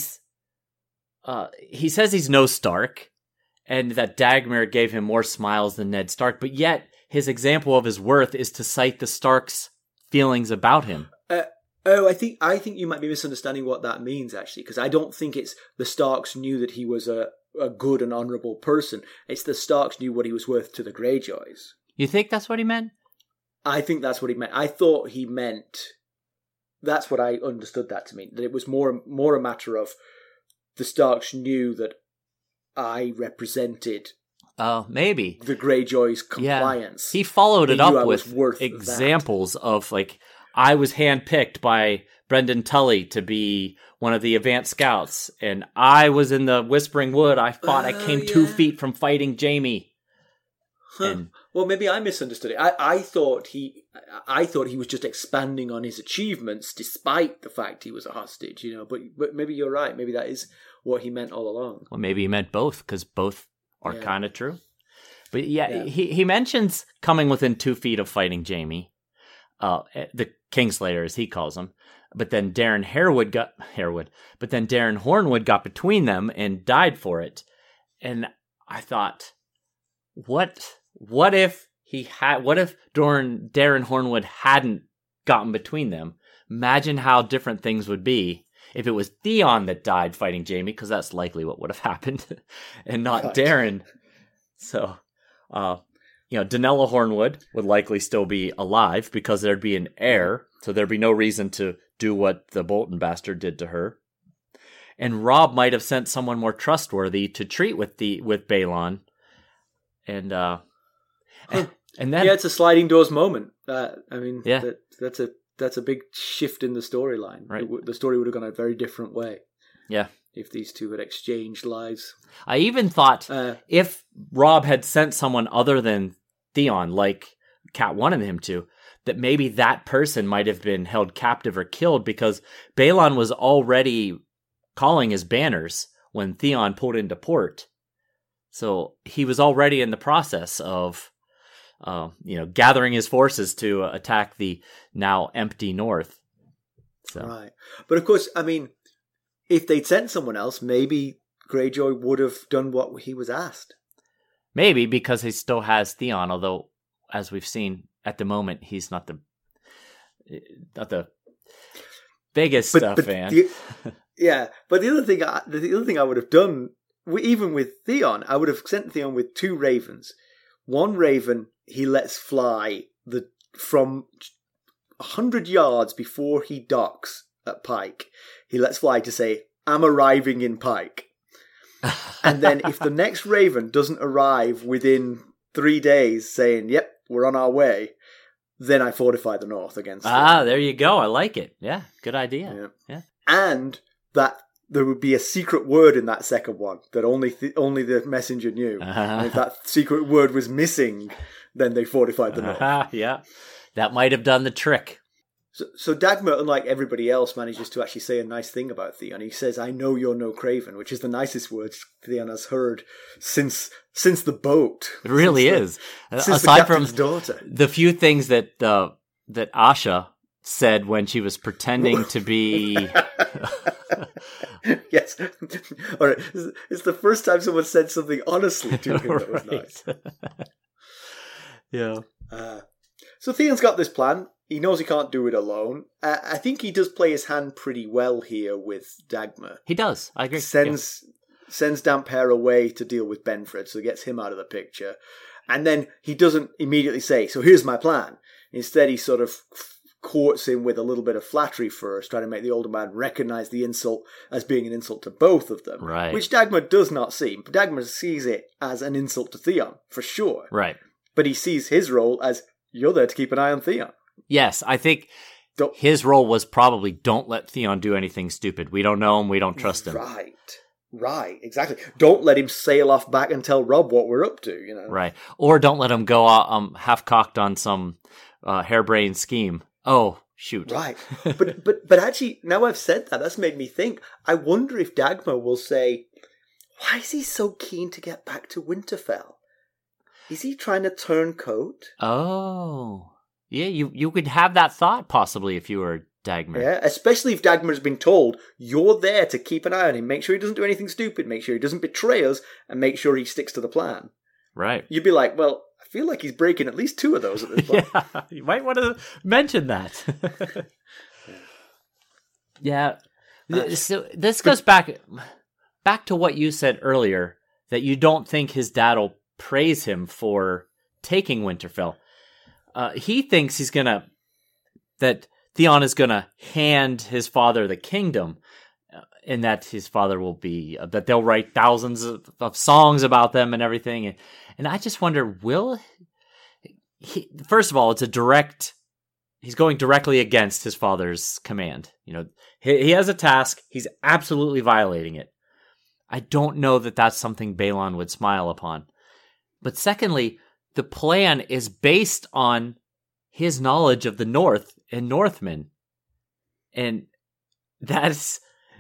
says he's no Stark, and that Dagmar gave him more smiles than Ned Stark, but yet his example of his worth is to cite the Starks' feelings about him. I think you might be misunderstanding what that means, actually, because I don't think it's the Starks knew that he was a good and honourable person. It's the Starks knew what he was worth to the Greyjoys. You think that's what he meant? I think that's what he meant. I thought he meant... That's what I understood that to mean. That it was more a matter of the Starks knew that I represented... maybe. The Greyjoys' compliance. Yeah. He followed it up with examples of, like... I was handpicked by Brendan Tully to be one of the advanced scouts, and I was in the Whispering Wood. I came 2 feet from fighting Jaime. Huh. Well, maybe I misunderstood it. I thought he was just expanding on his achievements, despite the fact he was a hostage. But maybe you're right. Maybe that is what he meant all along. Well, maybe he meant both, because both are kind of true. But he mentions coming within 2 feet of fighting Jaime. The Kingslayer, as he calls him, but then Darren Hornwood got between them and died for it. And I thought, what if Darren Hornwood hadn't gotten between them? Imagine how different things would be if it was Theon that died fighting Jaime, because that's likely what would have happened, and not Darren. So, Danella Hornwood would likely still be alive because there'd be an heir, so there'd be no reason to do what the Bolton bastard did to her. And Robb might have sent someone more trustworthy to treat with Balon. And then it's a sliding doors moment. That's a big shift in the storyline. Right. The story would have gone a very different way. Yeah. If these two had exchanged lives. I even thought if Robb had sent someone other than Theon, like Cat wanted him to, that maybe that person might have been held captive or killed, because Balon was already calling his banners when Theon pulled into port. So he was already in the process of, gathering his forces to attack the now empty North. So. Right. But of course, if they'd sent someone else, maybe Greyjoy would have done what he was asked. Maybe, because he still has Theon, although, as we've seen, at the moment, he's not the biggest fan. But the other thing I would have done, even with Theon, I would have sent Theon with 2 ravens. One raven he lets fly from 100 yards before he docks at Pike. He lets fly to say, "I'm arriving in Pike." And then if the next raven doesn't arrive within 3 days saying, "Yep, we're on our way," then I fortify the North against them. There you go. I like it. Yeah, good idea. Yeah. And that there would be a secret word in that second one that only the messenger knew. And if that secret word was missing, then they fortified the North. Yeah, that might have done the trick. So Dagmar, unlike everybody else, manages to actually say a nice thing about Theon. He says, "I know you're no craven," which is the nicest words Theon has heard since the boat. It really is. Aside from daughter, the few things that Asha said when she was pretending to be. Yes. All right. It's the first time someone said something honestly to him that was nice. Yeah. So Theon's got this plan. He knows he can't do it alone. I think he does play his hand pretty well here with Dagmar. He does. I agree. Sends Damphair away to deal with Benfred, so gets him out of the picture. And then he doesn't immediately say, "So here's my plan." Instead, he sort of courts him with a little bit of flattery first, trying to make the older man recognize the insult as being an insult to both of them. Right. Which Dagmar does not see. Dagmar sees it as an insult to Theon, for sure. Right. But he sees his role as, you're there to keep an eye on Theon. Yes, I think his role was probably, don't let Theon do anything stupid. We don't know him, we don't trust him. Right, exactly. Don't let him sail off back and tell Robb what we're up to, you know. Right. Or don't let him go half-cocked on some harebrained scheme. Oh, shoot. Right. But actually, now I've said that, that's made me think. I wonder if Dagmar will say, why is he so keen to get back to Winterfell? Is he trying to turn coat? Oh. Yeah, you could have that thought possibly if you were Dagmar. Yeah, especially if Dagmar's been told, you're there to keep an eye on him, make sure he doesn't do anything stupid, make sure he doesn't betray us, and make sure he sticks to the plan. Right. You'd be like, well, I feel like he's breaking at least 2 of those at this point. Yeah, you might want to mention that. Yeah. So this goes back to what you said earlier, that you don't think his dad'll praise him for taking Winterfell. He thinks that Theon is gonna hand his father the kingdom, and that his father will be, that they'll write thousands of songs about them and everything. And I just wonder, will he, first of all, he's going directly against his father's command. You know, he has a task. He's absolutely violating it. I don't know that that's something Balon would smile upon. But secondly, the plan is based on his knowledge of the North and Northmen. And that's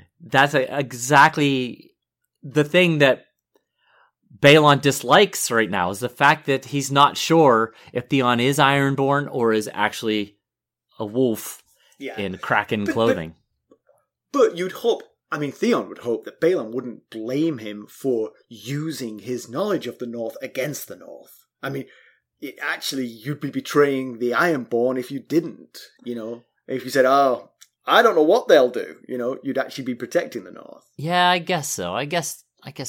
exactly the thing that Balon dislikes right now, is the fact that he's not sure if Theon is Ironborn or is actually a wolf in Kraken clothing. But you'd hope, Theon would hope that Balon wouldn't blame him for using his knowledge of the North against the North. You'd be betraying the Ironborn if you didn't, you know. If you said, oh, I don't know what they'll do, you know, you'd actually be protecting the North. Yeah, I guess so. I guess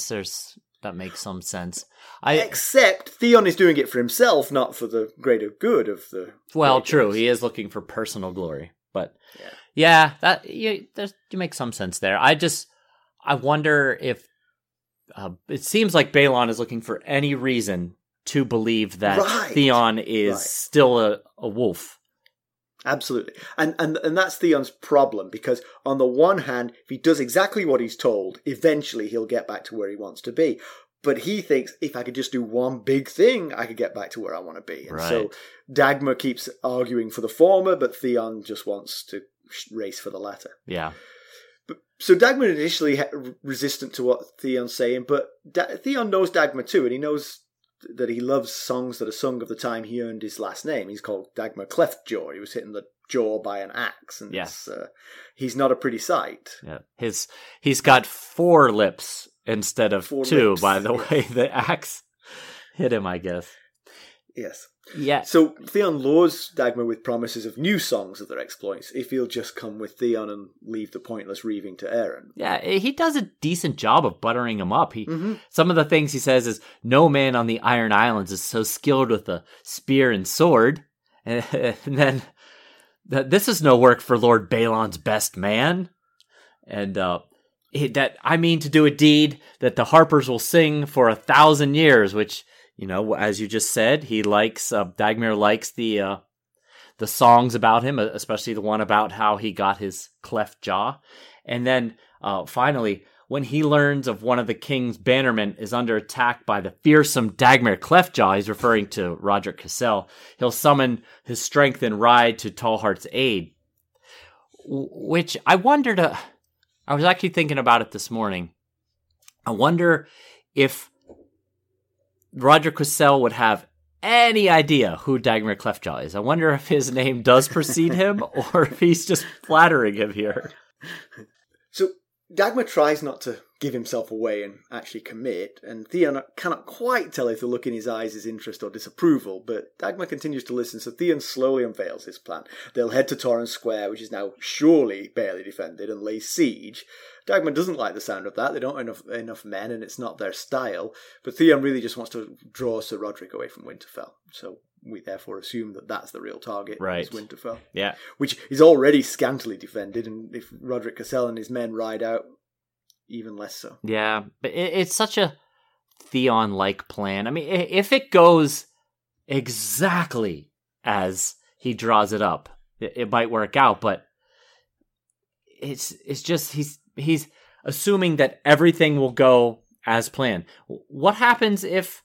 that makes some sense. Except Theon is doing it for himself, not for the greater good of the... Well, true. He is looking for personal glory. But yeah, you make some sense there. I wonder if... it seems like Balon is looking for any reason to believe that Theon is still a wolf. Absolutely. And that's Theon's problem, because on the one hand, if he does exactly what he's told, eventually he'll get back to where he wants to be. But he thinks, if I could just do one big thing, I could get back to where I want to be. And so Dagmar keeps arguing for the former, but Theon just wants to race for the latter. Yeah. So Dagmar initially resistant to what Theon's saying, but Theon knows Dagmar too, and he knows that he loves songs that are sung of the time he earned his last name. He's called Dagmar Cleftjaw. He was hit in the jaw by an axe, and he's not a pretty sight. Yeah, he's got 4 lips instead of 2. By the way, the axe hit him, I guess. Yes. Yeah. So Theon lures Dagmar with promises of new songs of their exploits if he'll just come with Theon and leave the pointless reaving to Aeron. Yeah, he does a decent job of buttering him up. Some of the things he says is, no man on the Iron Islands is so skilled with a spear and sword. And then, this is no work for Lord Balon's best man. And that I mean to do a deed that the harpers will sing for 1,000 years, which... You know, as you just said, he likes, Dagmar likes the songs about him, especially the one about how he got his cleft jaw. And then, finally, when he learns of one of the king's bannermen is under attack by the fearsome Dagmar Cleftjaw, he's referring to Roderick Cassel, he'll summon his strength and ride to Tallheart's aid. which I wondered, I was actually thinking about it this morning. I wonder if Roderick Quisel would have any idea who Dagmar Cleftjaw is. I wonder if his name does precede him or if he's just flattering him here. So Dagmar tries not to give himself away and actually commit, and Theon cannot quite tell if the look in his eyes is interest or disapproval, but Dagmar continues to listen, so Theon slowly unveils his plan. They'll head to Torrhen Square, which is now surely barely defended, and lay siege. Dagmar doesn't like the sound of that. They don't have enough men, and it's not their style, but Theon really just wants to draw Sir Roderick away from Winterfell, so we therefore assume that that's the real target, right? Is Winterfell. Yeah. Which is already scantily defended, and if Roderick Quisel and his men ride out, even less so. Yeah, but it's such a Theon-like plan. I mean, if it goes exactly as he draws it up, it might work out, but it's just he's assuming that everything will go as planned. What happens if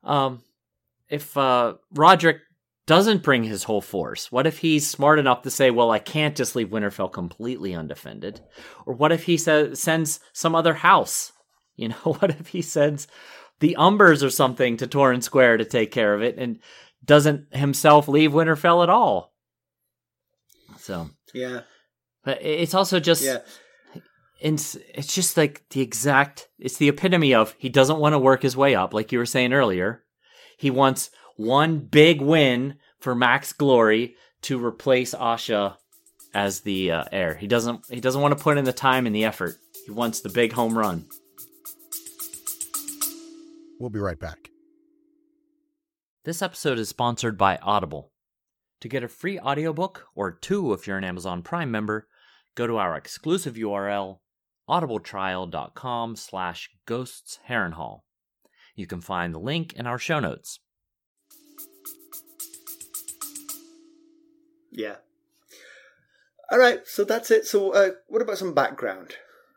Roderick doesn't bring his whole force? What if he's smart enough to say, well, I can't just leave Winterfell completely undefended? Or what if he sends some other house? You know, what if he sends the Umbers or something to Torrhen Square to take care of it and doesn't himself leave Winterfell at all? So, yeah. But it's also just, it's just like it's the epitome of he doesn't want to work his way up, like you were saying earlier. He wants one big win for Max Glory to replace Asha as the heir. He doesn't want to put in the time and the effort. He wants the big home run. We'll be right back. This episode is sponsored by Audible. To get a free audiobook, or 2 if you're an Amazon Prime member, go to our exclusive URL, audibletrial.com/ghostsharrenhal. You can find the link in our show notes. Yeah. All right, so that's it. So what about some background?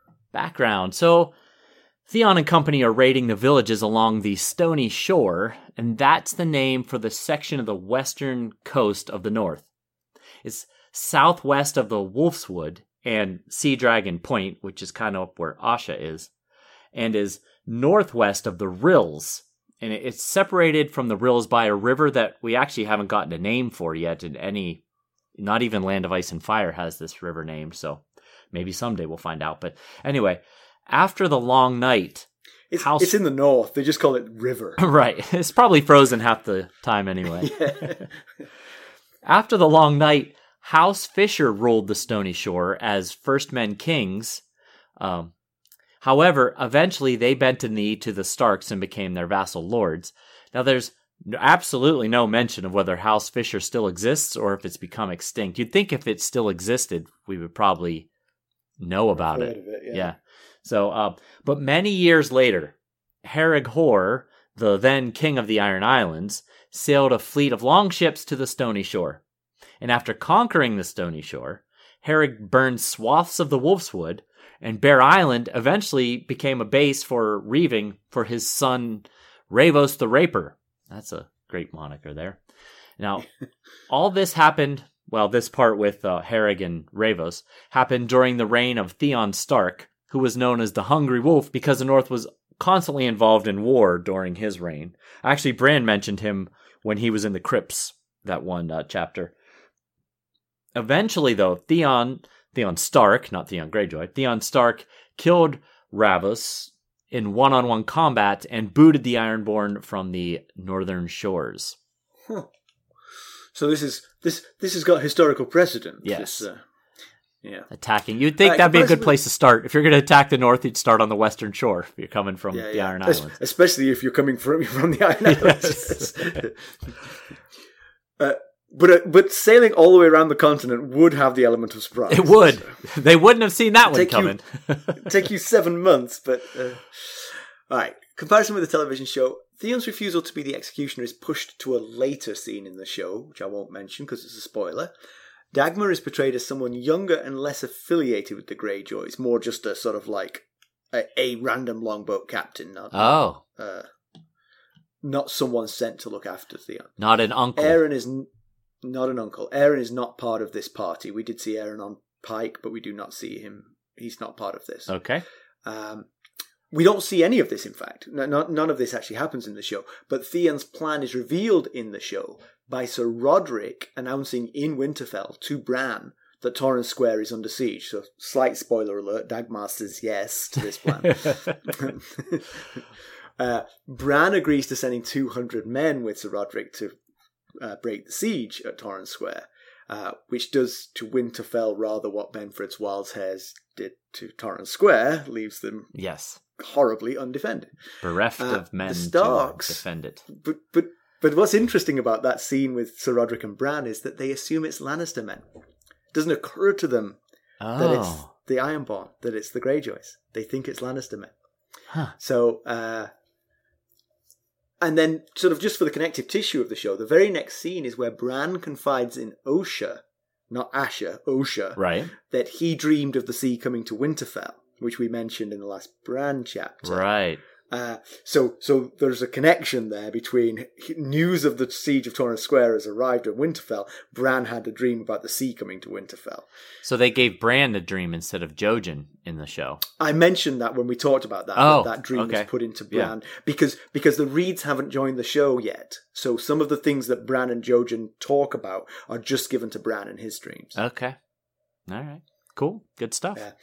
So Theon and company are raiding the villages along the Stony Shore, and that's the name for the section of the western coast of the north. It's southwest of the Wolfswood and Sea Dragon Point, which is kind of up where Asha is, and is northwest of the Rills. And it's separated from the Rills by a river that we actually haven't gotten a name for yet in any... Not even Land of Ice and Fire has this river named, so maybe someday we'll find out. But anyway, after the long night... It's in the north. They just call it river. Right. It's probably frozen half the time anyway. Yeah. After the long night, House Fisher ruled the Stony Shore as first men kings. However, eventually they bent a knee to the Starks and became their vassal lords. Now there's absolutely no mention of whether House Fisher still exists or if it's become extinct. You'd think if it still existed, we would probably know about it. Yeah. So, but many years later, Harig Hor, the then king of the Iron Islands, sailed a fleet of longships to the Stony Shore. And after conquering the Stony Shore, Harig burned swaths of the Wolfswood, and Bear Island eventually became a base for reaving for his son Ravos the Raper. That's a great moniker there. Now, all this happened, well, this part with Harig and Ravos, happened during the reign of Theon Stark, who was known as the Hungry Wolf because the North was constantly involved in war during his reign. Actually, Bran mentioned him when he was in the Crypts, that one chapter. Eventually, though, Theon Stark, not Theon Greyjoy, Theon Stark killed Ravos in one-on-one combat and booted the Ironborn from the northern shores. Huh. So this has got historical precedent. Yes. Yeah. Attacking. You'd think that'd be a good place to start. If you're going to attack the north, you'd start on the western shore if you're coming from the Iron Islands. Especially if you're coming from the Iron Islands. But sailing all the way around the continent would have the element of surprise. It would. So. They wouldn't have seen that one coming. Take you 7 months, but... All right. Comparison with the television show. Theon's refusal to be the executioner is pushed to a later scene in the show, which I won't mention because it's a spoiler. Dagmar is portrayed as someone younger and less affiliated with the Greyjoys, more just a sort of like a random longboat captain. Not someone sent to look after Theon. Not an uncle. Aeron is not an uncle. Aeron is not part of this party. We did see Aeron on Pike, but we do not see him. He's not part of this. Okay. We don't see any of this, in fact. None of this actually happens in the show. But Theon's plan is revealed in the show by Sir Roderick announcing in Winterfell to Bran that Torrhen's Square is under siege. So, slight spoiler alert, Dagmar says yes to this plan. Bran agrees to sending 200 men with Sir Roderick to break the siege at Torrhen's Square, which does to Winterfell rather what Benford's Wild Hares did to Torrhen's Square, leaves them horribly undefended. Bereft of men to defend it. But what's interesting about that scene with Sir Roderick and Bran is that they assume it's Lannister men. It doesn't occur to them that it's the Ironborn, that it's the Greyjoys. They think it's Lannister men. Huh. So, and then sort of just for the connective tissue of the show, the very next scene is where Bran confides in Osha, not Asher, Osha, right, that he dreamed of the sea coming to Winterfell, which we mentioned in the last Bran chapter. Right. So there's a connection there between news of the siege of Torrhen's Square has arrived at Winterfell. Bran had a dream about the sea coming to Winterfell. So they gave Bran a dream instead of Jojen in the show. I mentioned that when we talked about that. That dream was put into Bran because the Reeds haven't joined the show yet. So some of the things that Bran and Jojen talk about are just given to Bran in his dreams. Okay. All right. Cool. Good stuff. Yeah.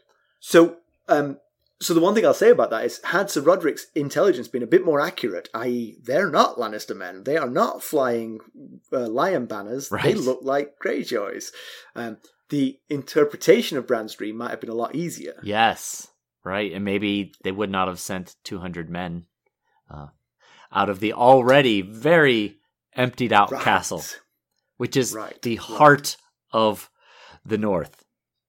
So the one thing I'll say about that is, had Sir Roderick's intelligence been a bit more accurate, i.e. they're not Lannister men, they are not flying lion banners, They look like Greyjoys. The interpretation of Bran's dream might have been a lot easier. Yes, right, and maybe they would not have sent 200 men out of the already very emptied out castle, which is the heart of the North.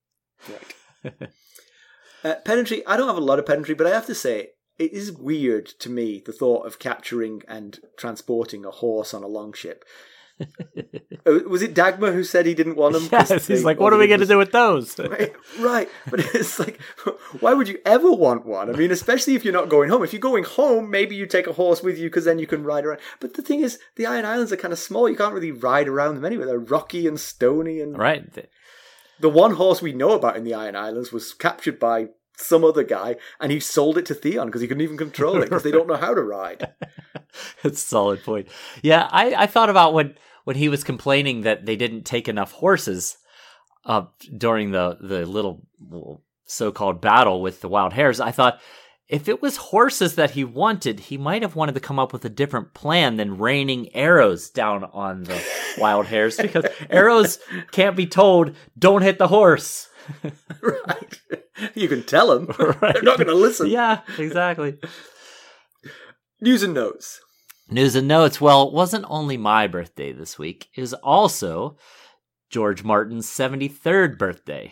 Right. Pedantry, I don't have a lot of pedantry, but I have to say, it is weird to me, the thought of capturing and transporting a horse on a longship. Was it Dagmar who said he didn't want them? Yes, he's like, what are we going to do with those? Right, but it's like, why would you ever want one? I mean, especially if you're not going home. If you're going home, maybe you take a horse with you because then you can ride around. But the thing is, the Iron Islands are kind of small. You can't really ride around them anyway. They're rocky and stony. And right. The one horse we know about in the Iron Islands was captured by some other guy, and he sold it to Theon because he couldn't even control it because they don't know how to ride. That's a solid point. Yeah, I thought about when he was complaining that they didn't take enough horses during the little so-called battle with the Wild Hares. I thought, if it was horses that he wanted, he might have wanted to come up with a different plan than raining arrows down on the Wild Hares, because arrows can't be told, don't hit the horse. Right. You can tell them. Right. They're not going to listen. Yeah, exactly. News and notes. News and notes. Well, it wasn't only my birthday this week. It was also George Martin's 73rd birthday.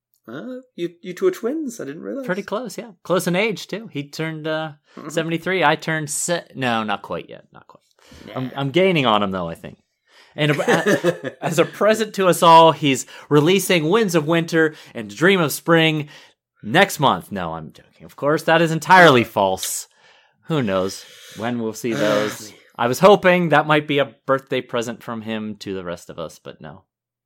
You two are twins. I didn't realize. Pretty close, yeah. Close in age, too. He turned 73. I turned... No, not quite yet. Not quite. Nah. I'm gaining on him, though, I think. And as a present to us all, he's releasing Winds of Winter and Dream of Spring next month. No, I'm joking. Of course, that is entirely false. Who knows when we'll see those. I was hoping that might be a birthday present from him to the rest of us, but no.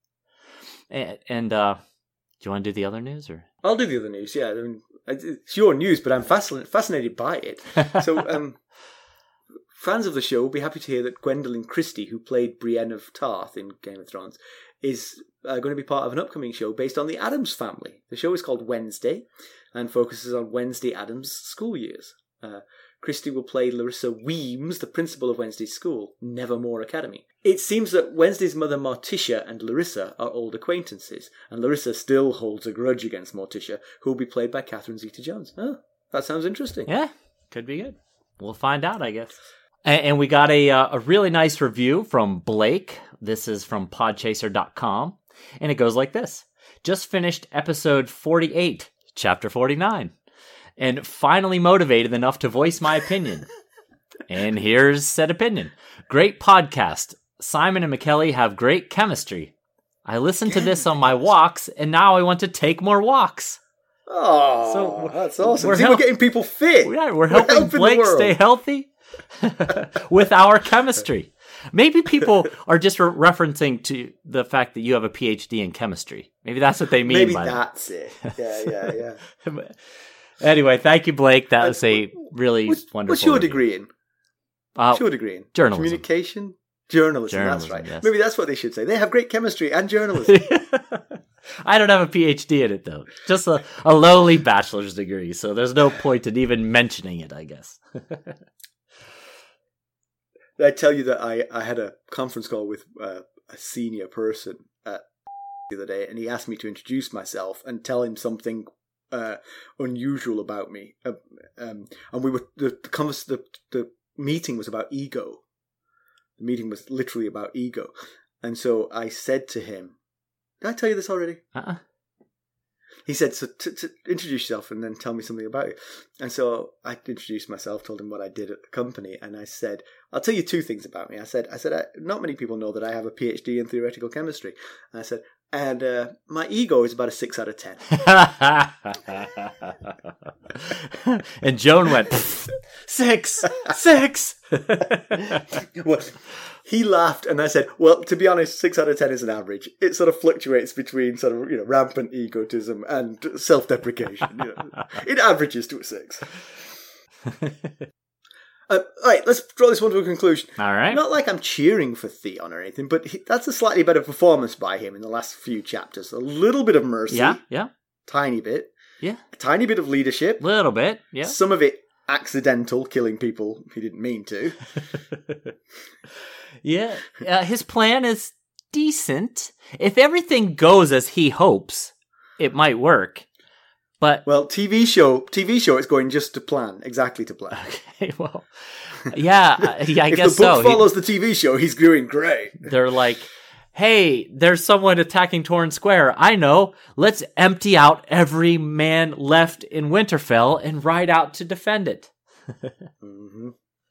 And do you want to do the other news? Or I'll do the other news, yeah. I mean, it's your news, but I'm fascinated by it. So, fans of the show will be happy to hear that Gwendolyn Christie, who played Brienne of Tarth in Game of Thrones, is going to be part of an upcoming show based on the Addams family. The show is called Wednesday and focuses on Wednesday Addams' school years. Christie will play Larissa Weems, the principal of Wednesday's school, Nevermore Academy. It seems that Wednesday's mother Morticia and Larissa are old acquaintances, and Larissa still holds a grudge against Morticia, who will be played by Catherine Zeta-Jones. Oh, that sounds interesting. Yeah, could be good. We'll find out, I guess. And we got a really nice review from Blake. This is from podchaser.com, and it goes like this. Just finished episode 48, chapter 49. And finally motivated enough to voice my opinion. And here's said opinion. Great podcast. Simon and McKelly have great chemistry. I listened to this on my walks, and now I want to take more walks. Oh, so that's awesome. We're getting people fit. Yeah, we're helping Blake stay healthy with our chemistry. Maybe people are just referencing to the fact that you have a PhD in chemistry. Maybe that's what they mean. Maybe by that's it. Yeah. Anyway, thank you, Blake. That was a really wonderful. What's your degree in? Journalism. Communication? Journalism, that's right. Yes. Maybe that's what they should say. They have great chemistry and journalism. I don't have a PhD in it, though. Just a lowly bachelor's degree, so there's no point in even mentioning it, I guess. I tell you that I had a conference call with a senior person the other day, and he asked me to introduce myself and tell him something unusual about me. And we were the meeting was about ego. The meeting was literally about ego, and so I said to him, "Did I tell you this already?" He said, "So to introduce yourself and then tell me something about you." And so I introduced myself, told him what I did at the company, and I said, "I'll tell you two things about me." I said, not many people know that I have a PhD in theoretical chemistry. And I said, and my ego is about a 6 out of 10. And Joan went, 6. Well, he laughed, and I said, "Well, to be honest, 6 out of 10 is an average. It sort of fluctuates between sort of rampant egotism and self-deprecation. It averages to a 6." All right, let's draw this one to a conclusion. All right. Not like I'm cheering for Theon or anything, but that's a slightly better performance by him in the last few chapters. A little bit of mercy. Yeah. Tiny bit. Yeah. A tiny bit of leadership. Little bit, yeah. Some of it accidental, killing people he didn't mean to. Yeah. His plan is decent. If everything goes as he hopes, it might work. But TV show is going just to plan, exactly to plan. Okay, well, yeah, I guess if the book so. follows the TV show, he's doing great. They're like, hey, there's someone attacking Torrhen Square. I know. Let's empty out every man left in Winterfell and ride out to defend it. Mm-hmm.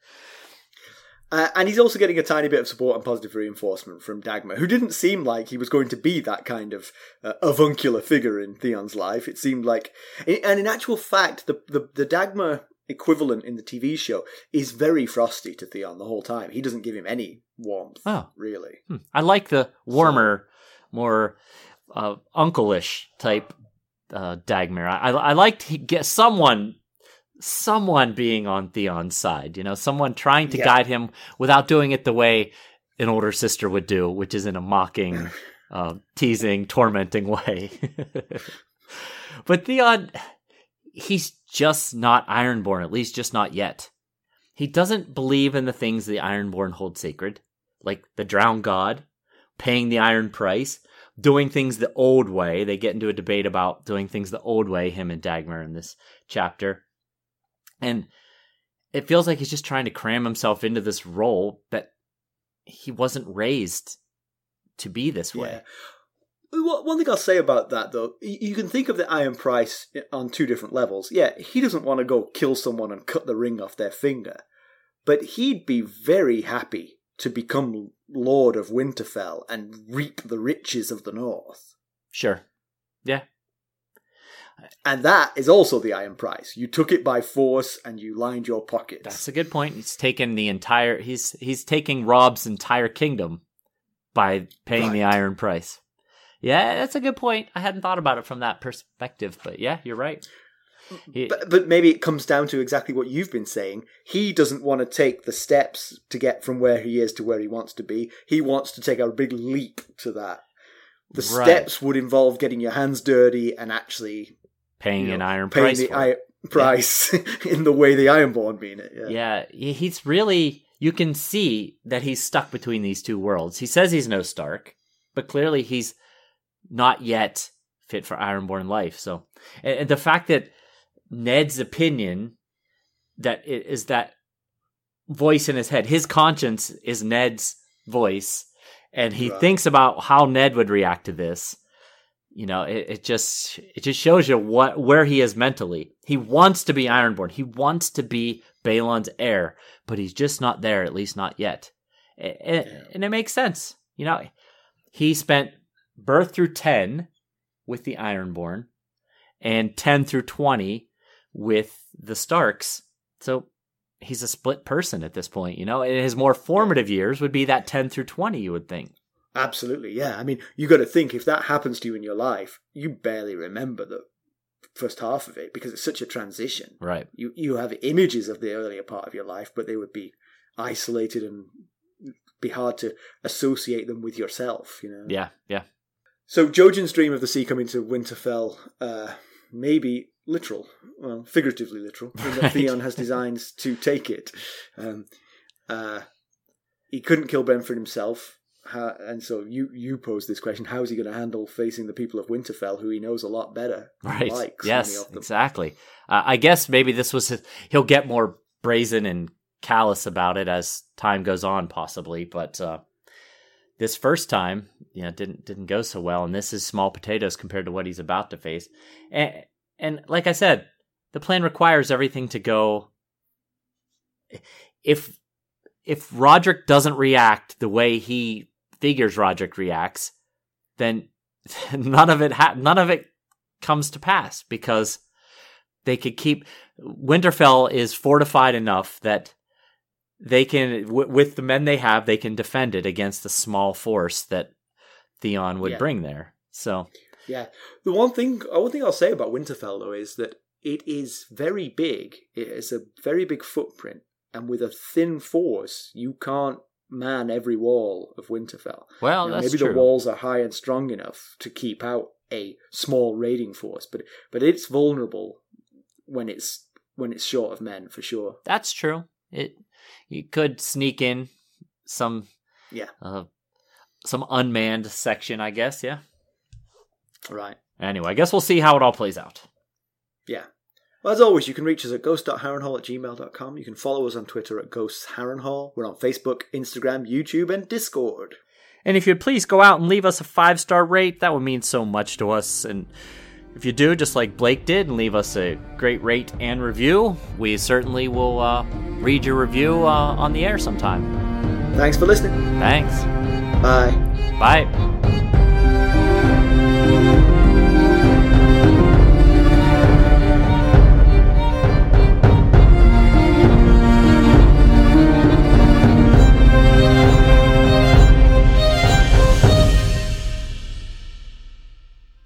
And he's also getting a tiny bit of support and positive reinforcement from Dagmar, who didn't seem like he was going to be that kind of avuncular figure in Theon's life. It seemed like, and in actual fact, the Dagmar equivalent in the TV show is very frosty to Theon the whole time. He doesn't give him any warmth, really. I like the warmer, more uncle-ish type Dagmar. I like to get someone being on Theon's side, someone trying to guide him without doing it the way an older sister would do, which is in a mocking, teasing, tormenting way. But Theon, he's just not Ironborn, at least just not yet. He doesn't believe in the things the Ironborn hold sacred, like the drowned god, paying the iron price, doing things the old way. They get into a debate about doing things the old way, him and Dagmar in this chapter. And it feels like he's just trying to cram himself into this role that he wasn't raised to be this way. One thing I'll say about that, though, you can think of the Iron Price on two different levels. Yeah, he doesn't want to go kill someone and cut the ring off their finger. But he'd be very happy to become Lord of Winterfell and reap the riches of the North. Sure. Yeah. And that is also the Iron Price. You took it by force and you lined your pockets. That's a good point. He's taken he's taking Robb's entire kingdom by paying the Iron Price. Yeah, that's a good point. I hadn't thought about it from that perspective, but yeah, you're right. But maybe it comes down to exactly what you've been saying. He doesn't want to take the steps to get from where he is to where he wants to be. He wants to take a big leap to that. The steps would involve getting your hands dirty and actually paying an iron price. Paying the iron price in the way the Ironborn mean it. Yeah, he's really, you can see that he's stuck between these two worlds. He says he's no Stark, but clearly he's not yet fit for Ironborn life. So, and the fact that Ned's opinion that is that voice in his head, his conscience is Ned's voice, and he thinks about how Ned would react to this. It just shows you where he is mentally. He wants to be Ironborn. He wants to be Balon's heir, but he's just not there, at least not yet. And it makes sense. He spent birth through 10 with the Ironborn and 10 through 20 with the Starks. So he's a split person at this point. You know, his more formative years would be that 10 through 20. You would think. Absolutely, yeah. I mean, you got to think, if that happens to you in your life, you barely remember the first half of it because it's such a transition. Right. You have images of the earlier part of your life, but they would be isolated and be hard to associate them with yourself, you know. Yeah. So Jojen's dream of the sea coming to Winterfell may be literal, well, figuratively literal, in that Theon has designs to take it. He couldn't kill Brentford himself, and so you pose this question: how is he going to handle facing the people of Winterfell, who he knows a lot better? Right. Likes yes. Exactly. I guess maybe this was he'll get more brazen and callous about it as time goes on, possibly, but this first time, didn't go so well, and this is small potatoes compared to what he's about to face. And like I said, the plan requires everything to go. If Roderick doesn't react the way he figures Roderick reacts, then none of it comes to pass, because they could keep Winterfell is fortified enough that they can, with the men they have, they can defend it against the small force that Theon would bring there. So, yeah. The one thing I'll say about Winterfell, though, is that it is very big. It is a very big footprint, and with a thin force, you can't man every wall of Winterfell. Well, that's maybe true. The walls are high and strong enough to keep out a small raiding force, but it's vulnerable when it's short of men, for sure. That's true. You could sneak in some unmanned section, I guess. Yeah. Right. Anyway, I guess we'll see how it all plays out. Yeah. Well, as always, you can reach us at ghost.harrenhal@gmail.com. You can follow us on Twitter at ghostsharrenhal. We're on Facebook, Instagram, YouTube, and Discord. And if you'd please go out and leave us a 5-star rate, that would mean so much to us. And if you do, just like Blake did, and leave us a great rate and review, we certainly will read your review on the air sometime. Thanks for listening. Thanks. Bye. Bye.